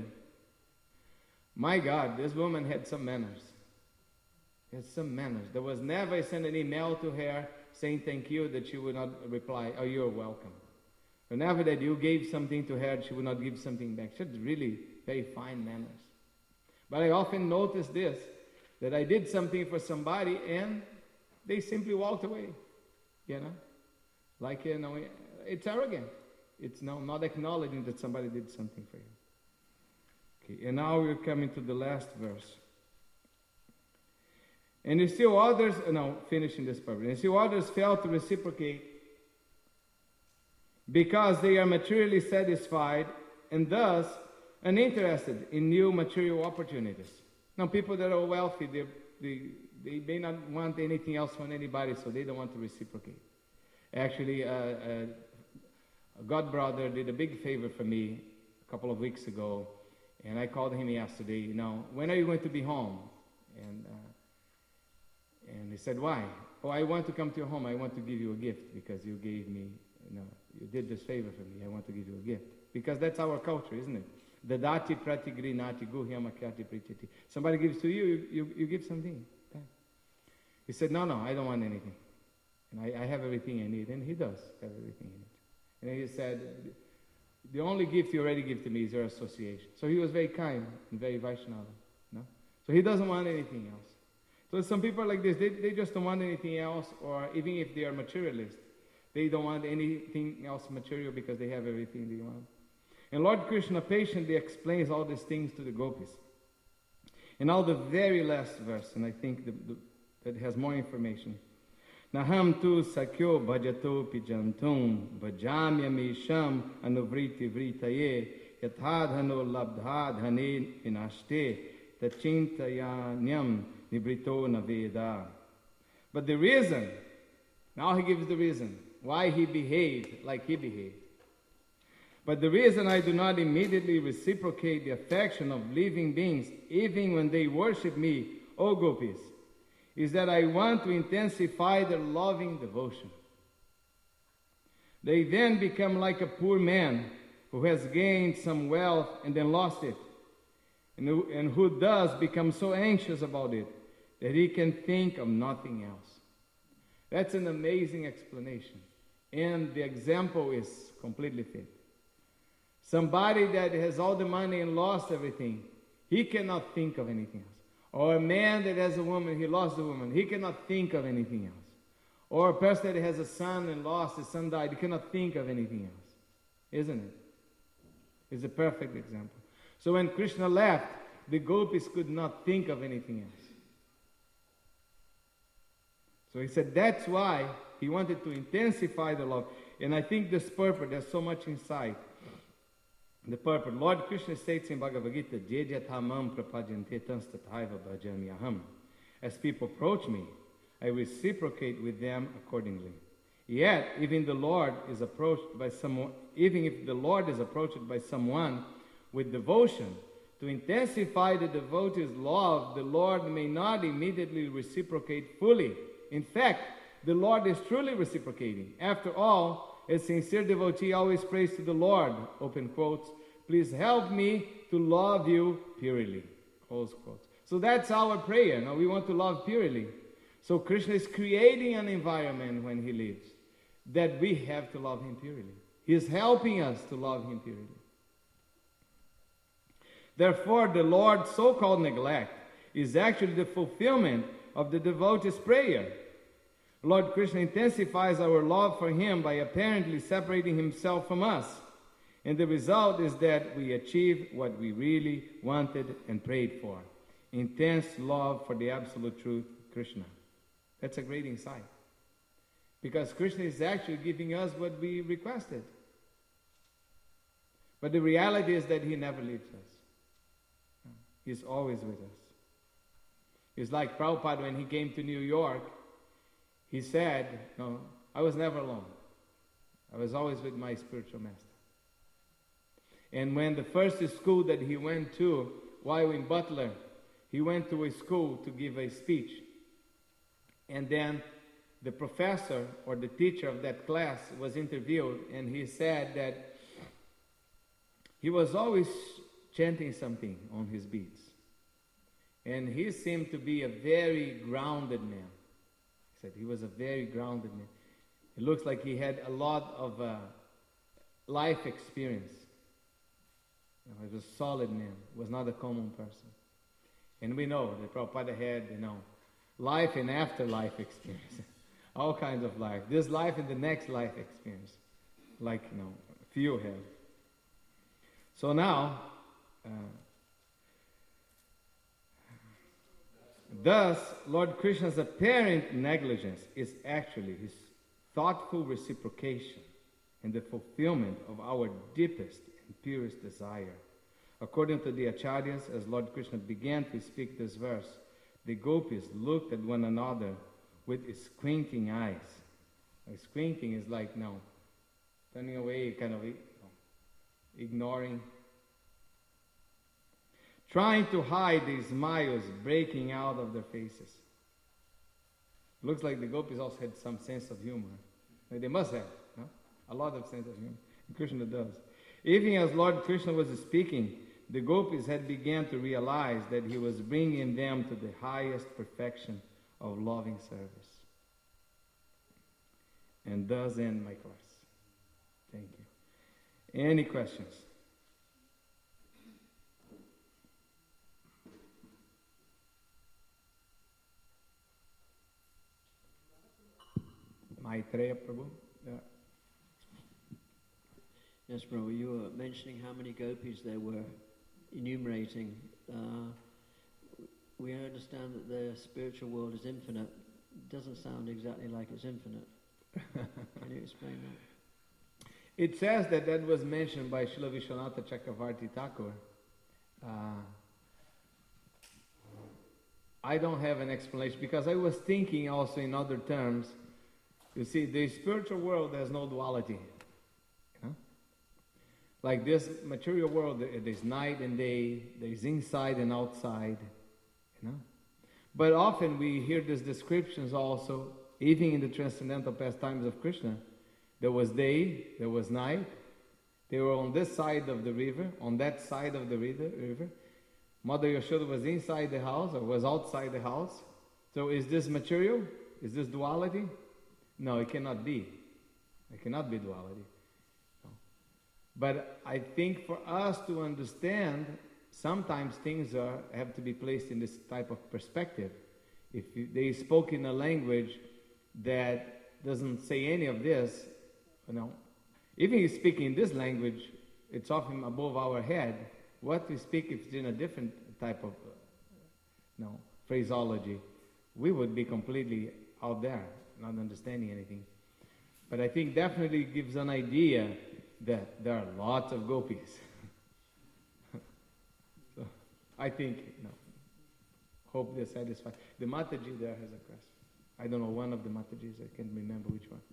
My God, this woman had some manners. Had some manners. There was never, I sent an email to her saying thank you, that she would not reply, oh, you're welcome. Whenever that you gave something to her, she would not give something back. She had really very fine manners. But I often noticed this, that I did something for somebody and they simply walked away, you know. Like, you know, it's arrogant. It's no, not acknowledging that somebody did something for you. Okay, and now we're coming to the last verse. And if still others, no, finishing this part. And still others fail to reciprocate because they are materially satisfied and thus uninterested in new material opportunities. Now, people that are wealthy, they, they, they may not want anything else from anybody, so they don't want to reciprocate. Actually, uh, uh, a god brother did a big favor for me a couple of weeks ago, and I called him yesterday, you know, when are you going to be home? And, uh, and he said, why? Oh, I want to come to your home. I want to give you a gift because you gave me, you know, you did this favor for me. I want to give you a gift. Because that's our culture, isn't it? Dadati pratigrinati guhyamakyati prititi. Somebody gives to you, you, you, you give something. He said, no, no, I don't want anything. And I, I have everything I need. And he does have everything he needs. And he said, the only gift you already give to me is your association. So he was very kind and very Vaishnava. No? So he doesn't want anything else. So some people are like this, they, they just don't want anything else, or even if they are materialist, they don't want anything else material because they have everything they want. And Lord Krishna patiently explains all these things to the gopis. And now the very last verse, and I think the, the, that has more information. Naham tu sakyo bhajato pijantum bhajamyamisham anuvriti vritaye yathadhano labdhadhane vinaste tachintayanyam nibrito naveda. But the reason, now he gives the reason why he behaved like he behaved. But the reason I do not immediately reciprocate the affection of living beings, even when they worship me, O gopis, is that I want to intensify their loving devotion. They then become like a poor man who has gained some wealth and then lost it, and who, and who does become so anxious about it that he can think of nothing else. That's an amazing explanation, and the example is completely fit. Somebody that has all the money and lost everything, he cannot think of anything else. Or a man that has a woman, he lost the woman, he cannot think of anything else. Or a person that has a son and lost, his son died, he cannot think of anything else. Isn't it? It's a perfect example. So when Krishna left, the gopis could not think of anything else. So he said that's why he wanted to intensify the love. And I think this purport, there's so much inside. The purport, Lord Krishna states in Bhagavad Gita, Jejathamam prapajante tanstataiva bhajamyaham. As people approach me, I reciprocate with them accordingly. Yet, even the Lord is approached by someone, even if the Lord is approached by someone with devotion, to intensify the devotee's love, the Lord may not immediately reciprocate fully. In fact, the Lord is truly reciprocating. After all, a sincere devotee always prays to the Lord, open quotes, please help me to love you purely, close quotes. So that's our prayer. Now we want to love purely. So Krishna is creating an environment when he lives that we have to love him purely. He is helping us to love him purely. Therefore, the Lord's so-called neglect is actually the fulfillment of the devotee's prayer. Lord Krishna intensifies our love for him by apparently separating himself from us. And the result is that we achieve what we really wanted and prayed for. Intense love for the absolute truth, Krishna. That's a great insight. Because Krishna is actually giving us what we requested. But the reality is that he never leaves us. He's always with us. It's like Prabhupada when he came to New York, he said, no, I was never alone. I was always with my spiritual master. And when the first school that he went to, while in Butler, he went to a school to give a speech. And then the professor or the teacher of that class was interviewed, and he said that he was always chanting something on his beads. And he seemed to be a very grounded man. He said he was a very grounded man. It looks like he had a lot of uh, life experience. You know, he was a solid man. He was not a common person. And we know that Prabhupada had, you know, life and afterlife experience. All kinds of life. This life and the next life experience. Like, you know, few have. So now, uh, thus, Lord Krishna's apparent negligence is actually his thoughtful reciprocation and the fulfillment of our deepest and purest desire. According to the Acharyas, as Lord Krishna began to speak this verse, the gopis looked at one another with squinting eyes. Like squinting is like, no, turning away, kind of you know, ignoring. Trying to hide the smiles breaking out of their faces. Looks like the gopis also had some sense of humor. They must have, no? A lot of sense of humor. And Krishna does. Even as Lord Krishna was speaking, the gopis had begun to realize that he was bringing them to the highest perfection of loving service. And thus end my class. Thank you. Any questions? Maitreya Prabhu. Yeah. Yes, Prabhu, you were mentioning how many gopis there were, enumerating. Uh, we understand that the spiritual world is infinite. It doesn't sound exactly like it's infinite. Can you explain that? It says that that was mentioned by Srila Vishwanatha Chakravarti Thakur. Uh, I don't have an explanation because I was thinking also in other terms. You see, the spiritual world has no duality. You know? Like this material world, there's night and day, there's inside and outside. You know? But often we hear these descriptions also, even in the transcendental pastimes of Krishna. There was day, there was night. They were on this side of the river, on that side of the river. river. Mother Yashoda was inside the house or was outside the house. So is this material? Is this duality? No, it cannot be. It cannot be duality. No. But I think for us to understand, sometimes things are, have to be placed in this type of perspective. If you, they spoke in a language that doesn't say any of this, you know, even if you speak in this language, it's often above our head. What we speak if it's in a different type of, uh, you know, phraseology, we would be completely out there, not understanding anything. But I think definitely gives an idea that there are lots of gopis. So I think, no, hope they're satisfied. The Mataji there has a question. I don't know, one of the Matajis, I can't remember which one.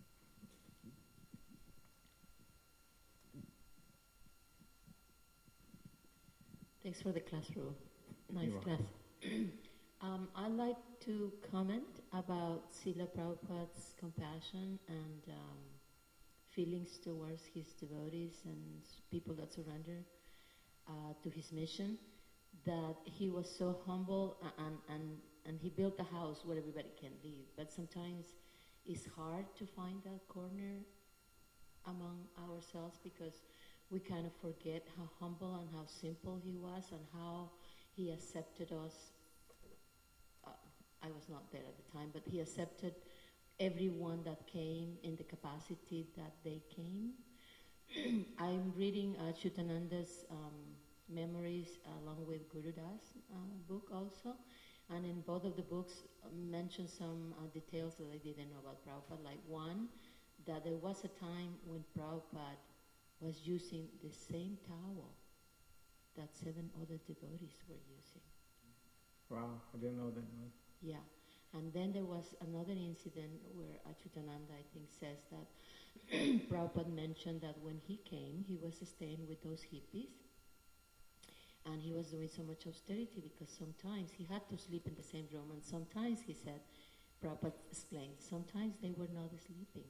Thanks for the class, Ru. Nice You're class. um, I'd like to comment about Srila Prabhupada's compassion and um, feelings towards his devotees and people that surrender uh, to his mission, that he was so humble and, and, and he built a house where everybody can live. But sometimes it's hard to find that corner among ourselves because we kind of forget how humble and how simple he was and how he accepted us. Uh, I was not there at the time, but he accepted everyone that came in the capacity that they came. I'm reading uh, Chutananda's um, memories along with Gurudas' uh, book also, and in both of the books uh, mention some uh, details that I didn't know about Prabhupada, like one, that there was a time when Prabhupada was using the same towel that seven other devotees were using. Wow, I didn't know that one. Yeah, and then there was another incident where Achutananda, I think, says that Prabhupada mentioned that when he came, he was staying with those hippies, and he was doing so much austerity because sometimes he had to sleep in the same room, and sometimes, he said, Prabhupada explained, sometimes they were not sleeping.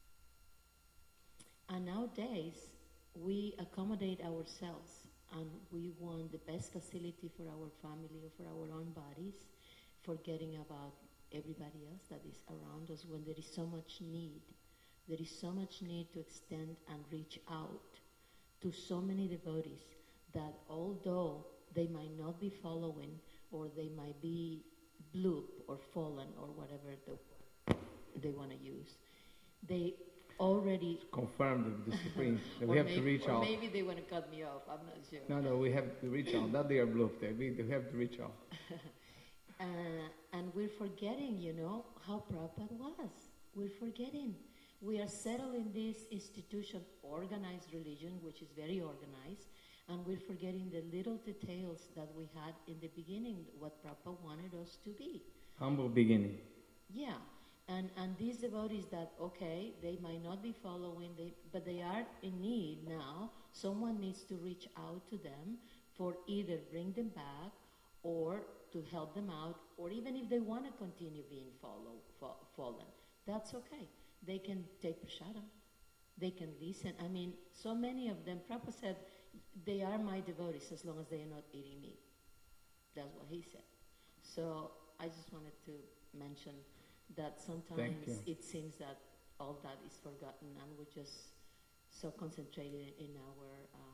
And nowadays, we accommodate ourselves and we want the best facility for our family or for our own bodies, forgetting about everybody else that is around us when there is so much need. There is so much need to extend and reach out to so many devotees that although they might not be following or they might be bloop or fallen or whatever the, they want to use, they already confirmed with the Supreme that we have maybe, to reach or out. Maybe they want to cut me off. I'm not sure. No, no, we have to reach out. Not they are blooped. We, we have to reach out. uh, and we're forgetting, you know, how Prabhupada was. We're forgetting. We are settled in this institution, organized religion, which is very organized, and we're forgetting the little details that we had in the beginning, what Prabhupada wanted us to be. Humble beginning. Yeah. And and these devotees that, okay, they might not be following, they, but they are in need now. Someone needs to reach out to them for either bring them back or to help them out, or even if they want to continue being follow, fo- fallen, that's okay. They can take prasadam. They can listen. I mean, so many of them, Prabhupada said, they are my devotees as long as they are not eating meat. That's what he said. So I just wanted to mention that sometimes it seems that all that is forgotten and we're just so concentrated in our um,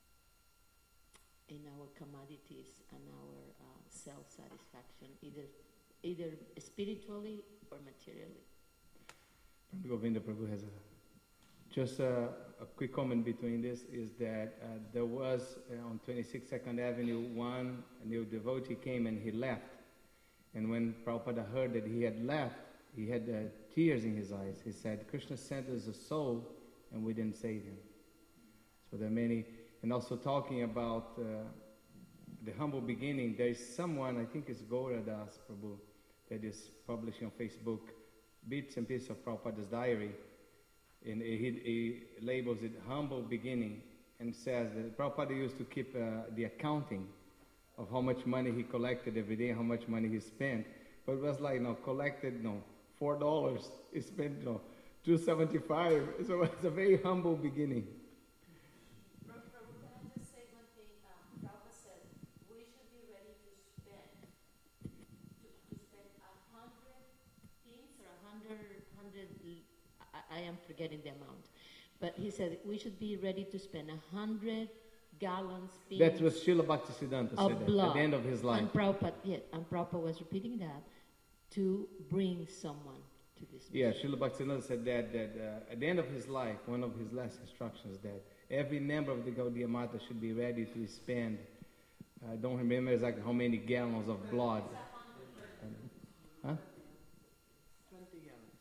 in our commodities and our uh, self-satisfaction, either either spiritually or materially. Govinda Prabhu has a just a, a quick comment between this is that uh, there was uh, on twenty-six Second Avenue one new devotee came and he left. And when Prabhupada heard that he had left, he had uh, tears in his eyes. He said, Krishna sent us a soul and we didn't save him. So there are many, and also talking about uh, the humble beginning, there is someone, I think it's Gauradas Prabhu, that is publishing on Facebook bits and pieces of Prabhupada's diary. And he, he labels it humble beginning and says that Prabhupada used to keep uh, the accounting of how much money he collected every day, how much money he spent. But it was like, you know, collected, you know, four dollars. He spent, you know, two seventy-five. So it's a very humble beginning. Prabhu, can I just say one thing? Um, Prabhupada said we should be ready to spend, to, to spend a hundred things or a hundred, hundred, I, I am forgetting the amount. But he said we should be ready to spend a hundred gallons. That was Srila Bhaktisiddhanta said that blood. at the end of his life. And Prabhupada, yeah, and Prabhupada was repeating that to bring someone to this mission. Yeah, Srila Bhaktisiddhanta said that, that uh, at the end of his life, one of his last instructions that every member of the Gaudiya Mata should be ready to spend, I don't remember exactly how many gallons of blood. Huh?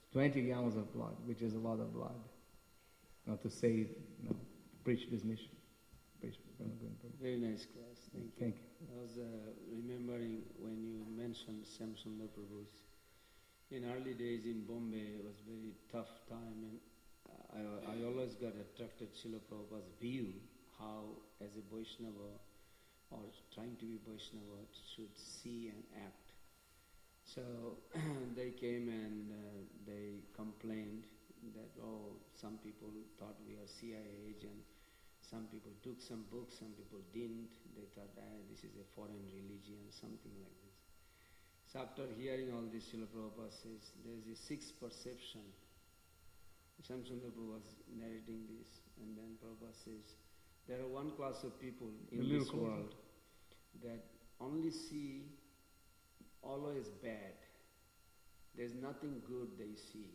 twenty gallons of blood, which is a lot of blood. Not to say, you know, preach this mission. Preach. Very nice class. Thank you. Thank you. I was uh, remembering when you mentioned Samsundar Prabhu's. In early days in Bombay, it was a very tough time, and I, I always got attracted to Srila Prabhupada's view, how as a Vaishnava, or trying to be Vaishnava, should see and act. So they came and uh, they complained that, oh, some people thought we are C I A agent, some people took some books, some people didn't. They thought, ah, this is a foreign religion, something like this. So after hearing all this, Srila Prabhupada says, there is a sixth perception. Samsundar Prabhu was narrating this, and then Prabhupada says, there are one class of people in this world that only see always bad. There's nothing good they see.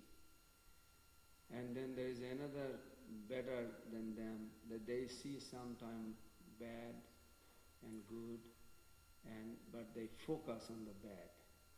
And then there is another better than them, that they see sometimes bad and good, and but they focus on the bad.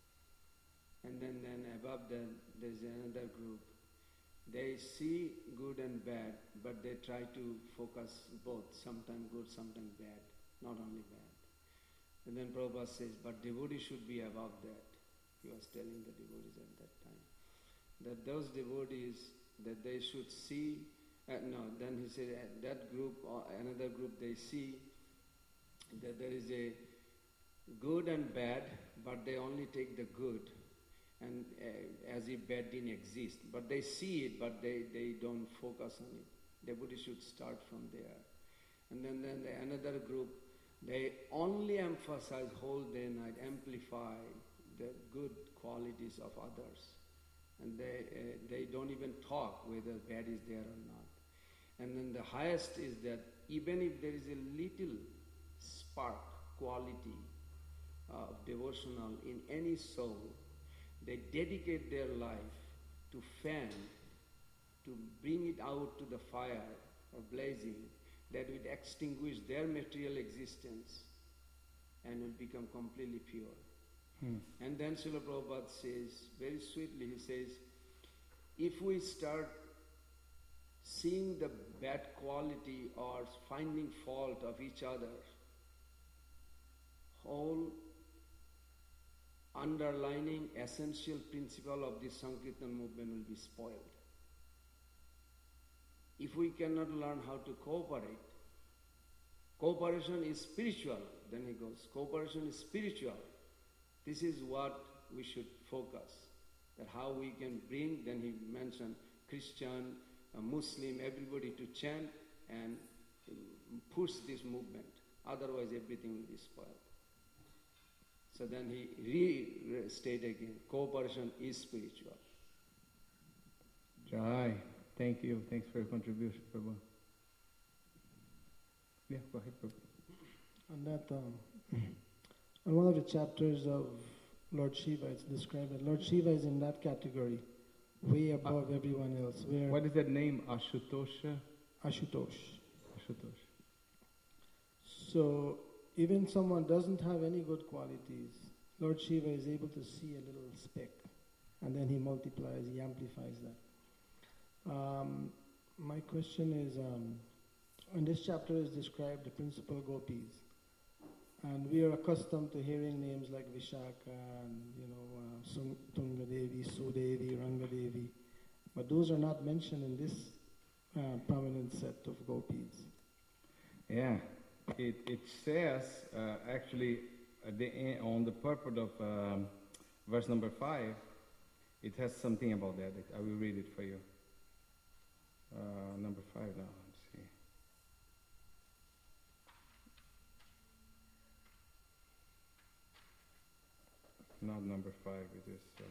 And then, then above them, there's another group. They see good and bad, but they try to focus both, sometimes good, sometimes bad, not only bad. And then Prabhupada says, but devotee should be above that. He was telling the devotees at that time, that those devotees, that they should see, uh, no, then he said uh, that group or another group, they see that there is a good and bad, but they only take the good, and uh, as if bad didn't exist. But they see it, but they, they don't focus on it. Devotees should start from there. And then, then the another group, they only emphasize whole day night, amplify the good qualities of others. And they, uh, they don't even talk whether bad is there or not. And then the highest is that even if there is a little spark, quality of devotional in any soul, they dedicate their life to fan, to bring it out to the fire or blazing, that will extinguish their material existence and will become completely pure. Hmm. And then Srila Prabhupada says, very sweetly, he says, if we start seeing the bad quality or finding fault of each other, whole underlining essential principle of this Sankirtan movement will be spoiled. If we cannot learn how to cooperate, cooperation is spiritual, then he goes, cooperation is spiritual. This is what we should focus, that how we can bring, then he mentioned Christian, uh, Muslim, everybody to chant and push this movement. Otherwise everything will be spoiled. So then he restated again, cooperation is spiritual. Jai. Thank you. Thanks for your contribution, Prabhu. Yeah, go ahead, Prabhu. On that, um, on one of the chapters of Lord Shiva, it's described that Lord Shiva is in that category, way above uh, everyone else. Where what is that name? Ashutosha? Ashutosh. Ashutosh. So, even someone doesn't have any good qualities, Lord Shiva is able to see a little speck, and then he multiplies, he amplifies that. Um, my question is, um, in this chapter is described the principal gopis, and we are accustomed to hearing names like Vishaka and, you know, uh, Tungadevi, Sudevi, Rangadevi, but those are not mentioned in this uh, prominent set of gopis. Yeah. It, it says, uh, actually, at the end, on the purport of um, verse number five, it has something about that. I will read it for you. Uh, number five now, let's see. Not number five, it is uh,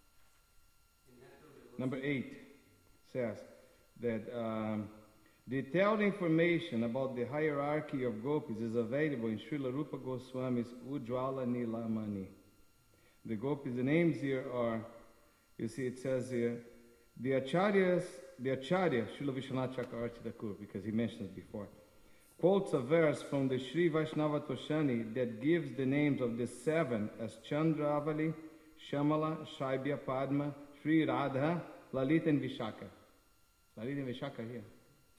number eight. Says that um, detailed information about the hierarchy of gopis is available in Srila Rupa Goswami's Ujjwala Nilamani. The gopis, the names here are, you see it says here, the Acharyas, the Acharya, Srila Vishwanath Chakravarti Thakur, because he mentioned it before, quotes a verse from the Sri Vaishnava Toshani that gives the names of the seven as Chandravali, Shamala, Shaibya, Padma, Sri Radha, Lalit and Vishaka. Lalit and Vishaka are here.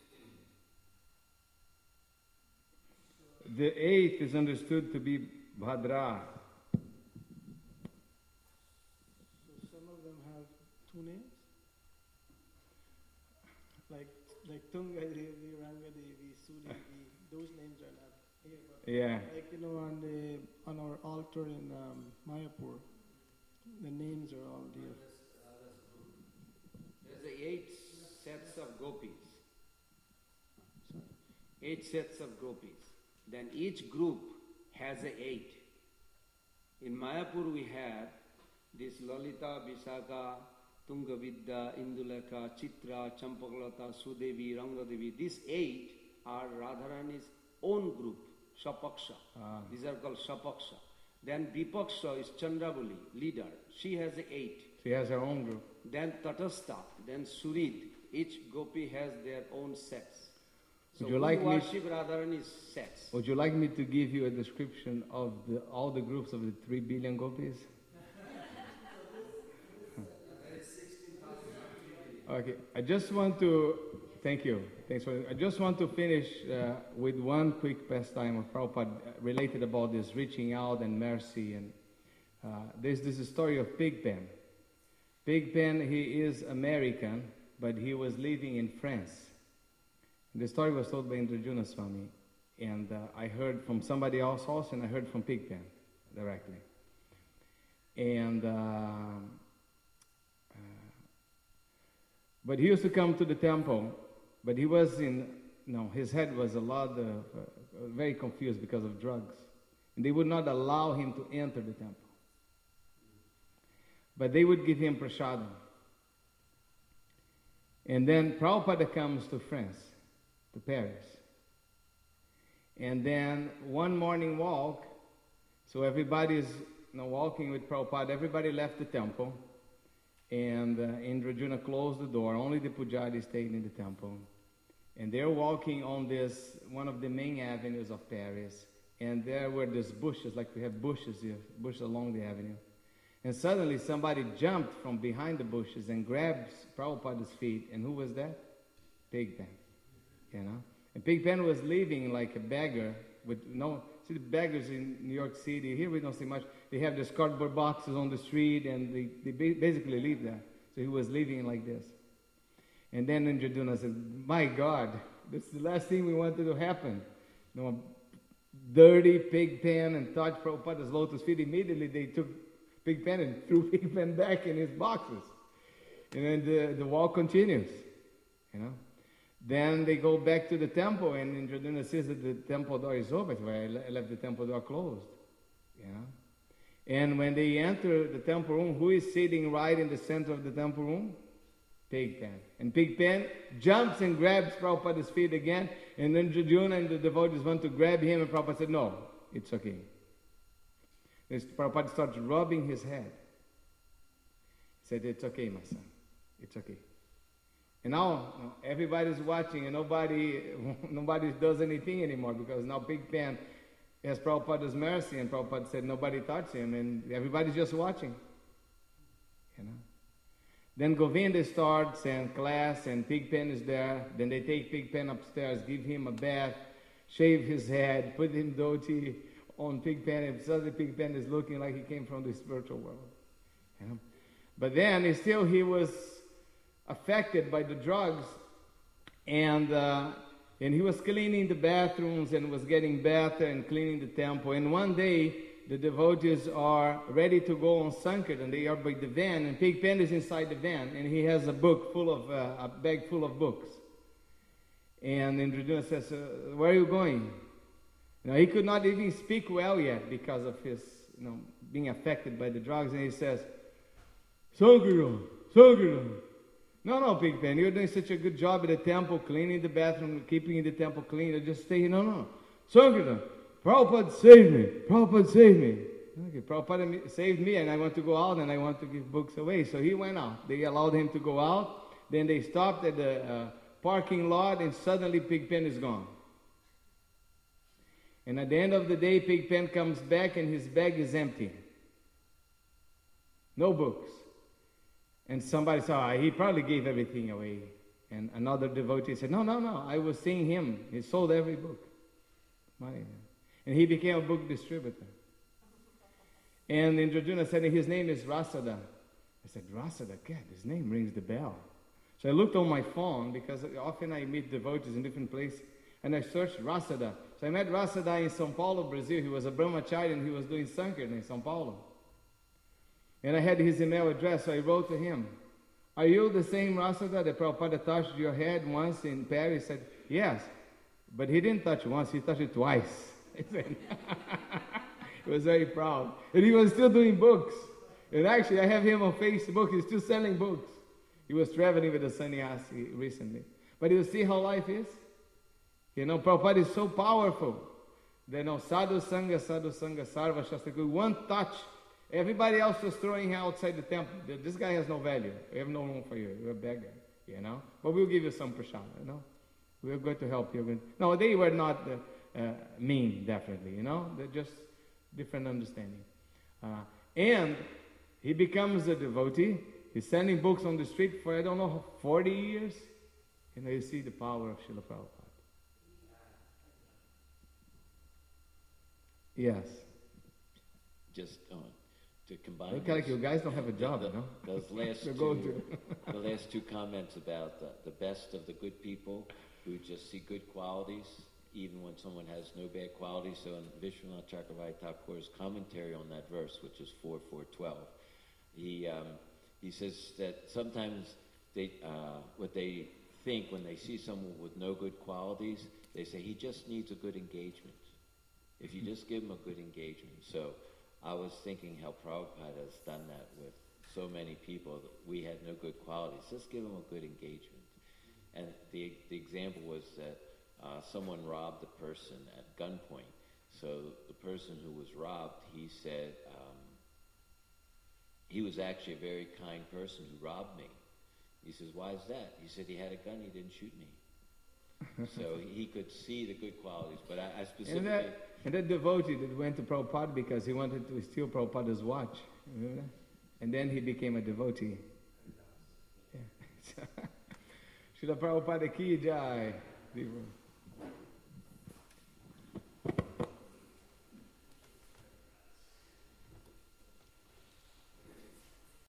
The eighth is understood to be Bhadra. So some of them have two names? Like like Tunga Devi, Ranga Devi, Sudevi, those names are not here. But Yeah. like, you know, on the on our altar in um, Mayapur, the names are all there. There's the eight sets of gopis. Eight sets of gopis. Then each group has a eight. In Mayapur we have this Lalita, Visakha, Tungavidya, Indulekha, Chitra, Champaklata, Sudevi, Rangadevi. These eight are Radharani's own group, Shapaksha. Ah. These are called Shapaksha. Then Vipaksha is Chandravali, leader. She has a eight. She has her own group. Then Tatastha, then Surid. Each gopi has their own sex. So Would you we like me- worship Radharani's sex. Would you like me to give you a description of the, all the groups of the three billion gopis? Okay, I just want to, thank you, thanks for, I just want to finish uh, with one quick pastime of Prabhupada uh, related about this reaching out and mercy. And uh, there's this story of Pigpen. Pigpen, he is American, but he was living in France. The story was told by Indrajuna Swami, and uh, I heard from somebody else also, and I heard from Pigpen directly. And, uh, uh, but he used to come to the temple, but he was in, no, his head was a lot, uh, uh, very confused because of drugs. And they would not allow him to enter the temple. But they would give him prasadam. And then Prabhupada comes to France, to Paris. And then one morning walk, so everybody's you know, walking with Prabhupada, everybody left the temple, and uh, Indrajuna closed the door, only the pujaris stayed in the temple. And they're walking on this, one of the main avenues of Paris, and there were these bushes, like we have bushes here, bushes along the avenue. And suddenly somebody jumped from behind the bushes and grabbed Prabhupada's feet, and who was that? Pigpen. You know, and Pigpen was living like a beggar with no. See the beggars in New York City. Here we don't see much. They have these cardboard boxes on the street, and they, they basically live there. So he was living like this. And then Indrajuna said, "My God, this is the last thing we wanted to happen. You know, dirty Pigpen and touched Prabhupada's lotus feet." Immediately they took Pigpen and threw Pigpen back in his boxes. And then the the walk continues. You know. Then they go back to the temple, and Indrajuna says that the temple door is open. Well, I left the temple door closed, you know. And when they enter the temple room, who is sitting right in the center of the temple room? Pigpen. And Pigpen jumps and grabs Prabhupada's feet again, and then Indrajuna and the devotees want to grab him, and Prabhupada said, "No, it's okay." This Prabhupada starts rubbing his head. He said, "It's okay, my son. It's okay." And now you know, everybody's watching, and nobody nobody does anything anymore, because now Pigpen has Prabhupada's mercy, and Prabhupada said nobody touched him, and everybody's just watching. You know. Then Govinda starts and class, and Pigpen is there. Then they take Pigpen upstairs, give him a bath, shave his head, put him dhoti on Pigpen, and suddenly Pigpen is looking like he came from the spiritual world. You know. But then still he was affected by the drugs, and uh, and he was cleaning the bathrooms and was getting better and cleaning the temple. And one day the devotees are ready to go on Sankirtan, and they are by the van, and Pigpen is inside the van, and he has a book full of uh, a bag full of books. And Indrajuna says, uh, "Where are you going?" You know, he could not even speak well yet because of his you know being affected by the drugs, and he says, "Sankirtan, Sankirtan." "No, no, Pigpen, you're doing such a good job at the temple, cleaning the bathroom, keeping the temple clean. You just stay here." "No, no. Sankirtan, Prabhupada saved me. Prabhupada saved me." Okay, Prabhupada saved me, and I want to go out, and I want to give books away. So he went out. They allowed him to go out. Then they stopped at the uh, parking lot, and suddenly Pigpen is gone. And at the end of the day, Pigpen comes back, and his bag is empty. No books. And somebody said, oh, he probably gave everything away. And another devotee said, no, no, no, I was seeing him. He sold every book. Money. And he became a book distributor. And Indradyumna said, his name is Rasada. I said, Rasada, God, his name rings the bell. So I looked on my phone, because often I meet devotees in different places, and I searched Rasada. So I met Rasada in São Paulo, Brazil. He was a brahmachari and he was doing Sankirtan in São Paulo. And I had his email address, so I wrote to him, are you the same Rasada that Prabhupada touched your head once in Paris? He said, yes. But he didn't touch it once, he touched it twice. He said, he was very proud. And he was still doing books. And actually, I have him on Facebook, he's still selling books. He was traveling with a sannyasi recently. But you see how life is? You know, Prabhupada is so powerful. They know sadhu sangha, sadhu sangha, sarva shastra. One touch, everybody else was throwing him outside the temple. This guy has no value. We have no room for you. You're a beggar, you know. But we'll give you some prasada, you know. We're going to help you. No, they were not uh, uh, mean, definitely, you know. They're just different understanding. Uh, and he becomes a devotee. He's selling books on the street for, I don't know, forty years. And you see the power of Srila Prabhupada. Yes. Just uh, to combine. Look like you guys don't have a job, the, you know. Those last two, the last two comments about the, the best of the good people who just see good qualities, even when someone has no bad qualities. So in Vishwanath Chakravarti Thakur's commentary on that verse, which is four four twelve, he um, he says that sometimes they uh, what they think when they see someone with no good qualities, they say he just needs a good engagement. If you just give him a good engagement. So I was thinking how Prabhupada has done that with so many people that we had no good qualities. Just give them a good engagement. And the the example was that uh, someone robbed a person at gunpoint. So the person who was robbed, he said, um, he was actually a very kind person who robbed me. He says, why is that? He said he had a gun, he didn't shoot me. So he could see the good qualities, but I, I specifically... And that, and that devotee that went to Prabhupada because he wanted to steal Prabhupada's watch. Remember that? And then he became a devotee. Yeah. Srila Prabhupada ki jai.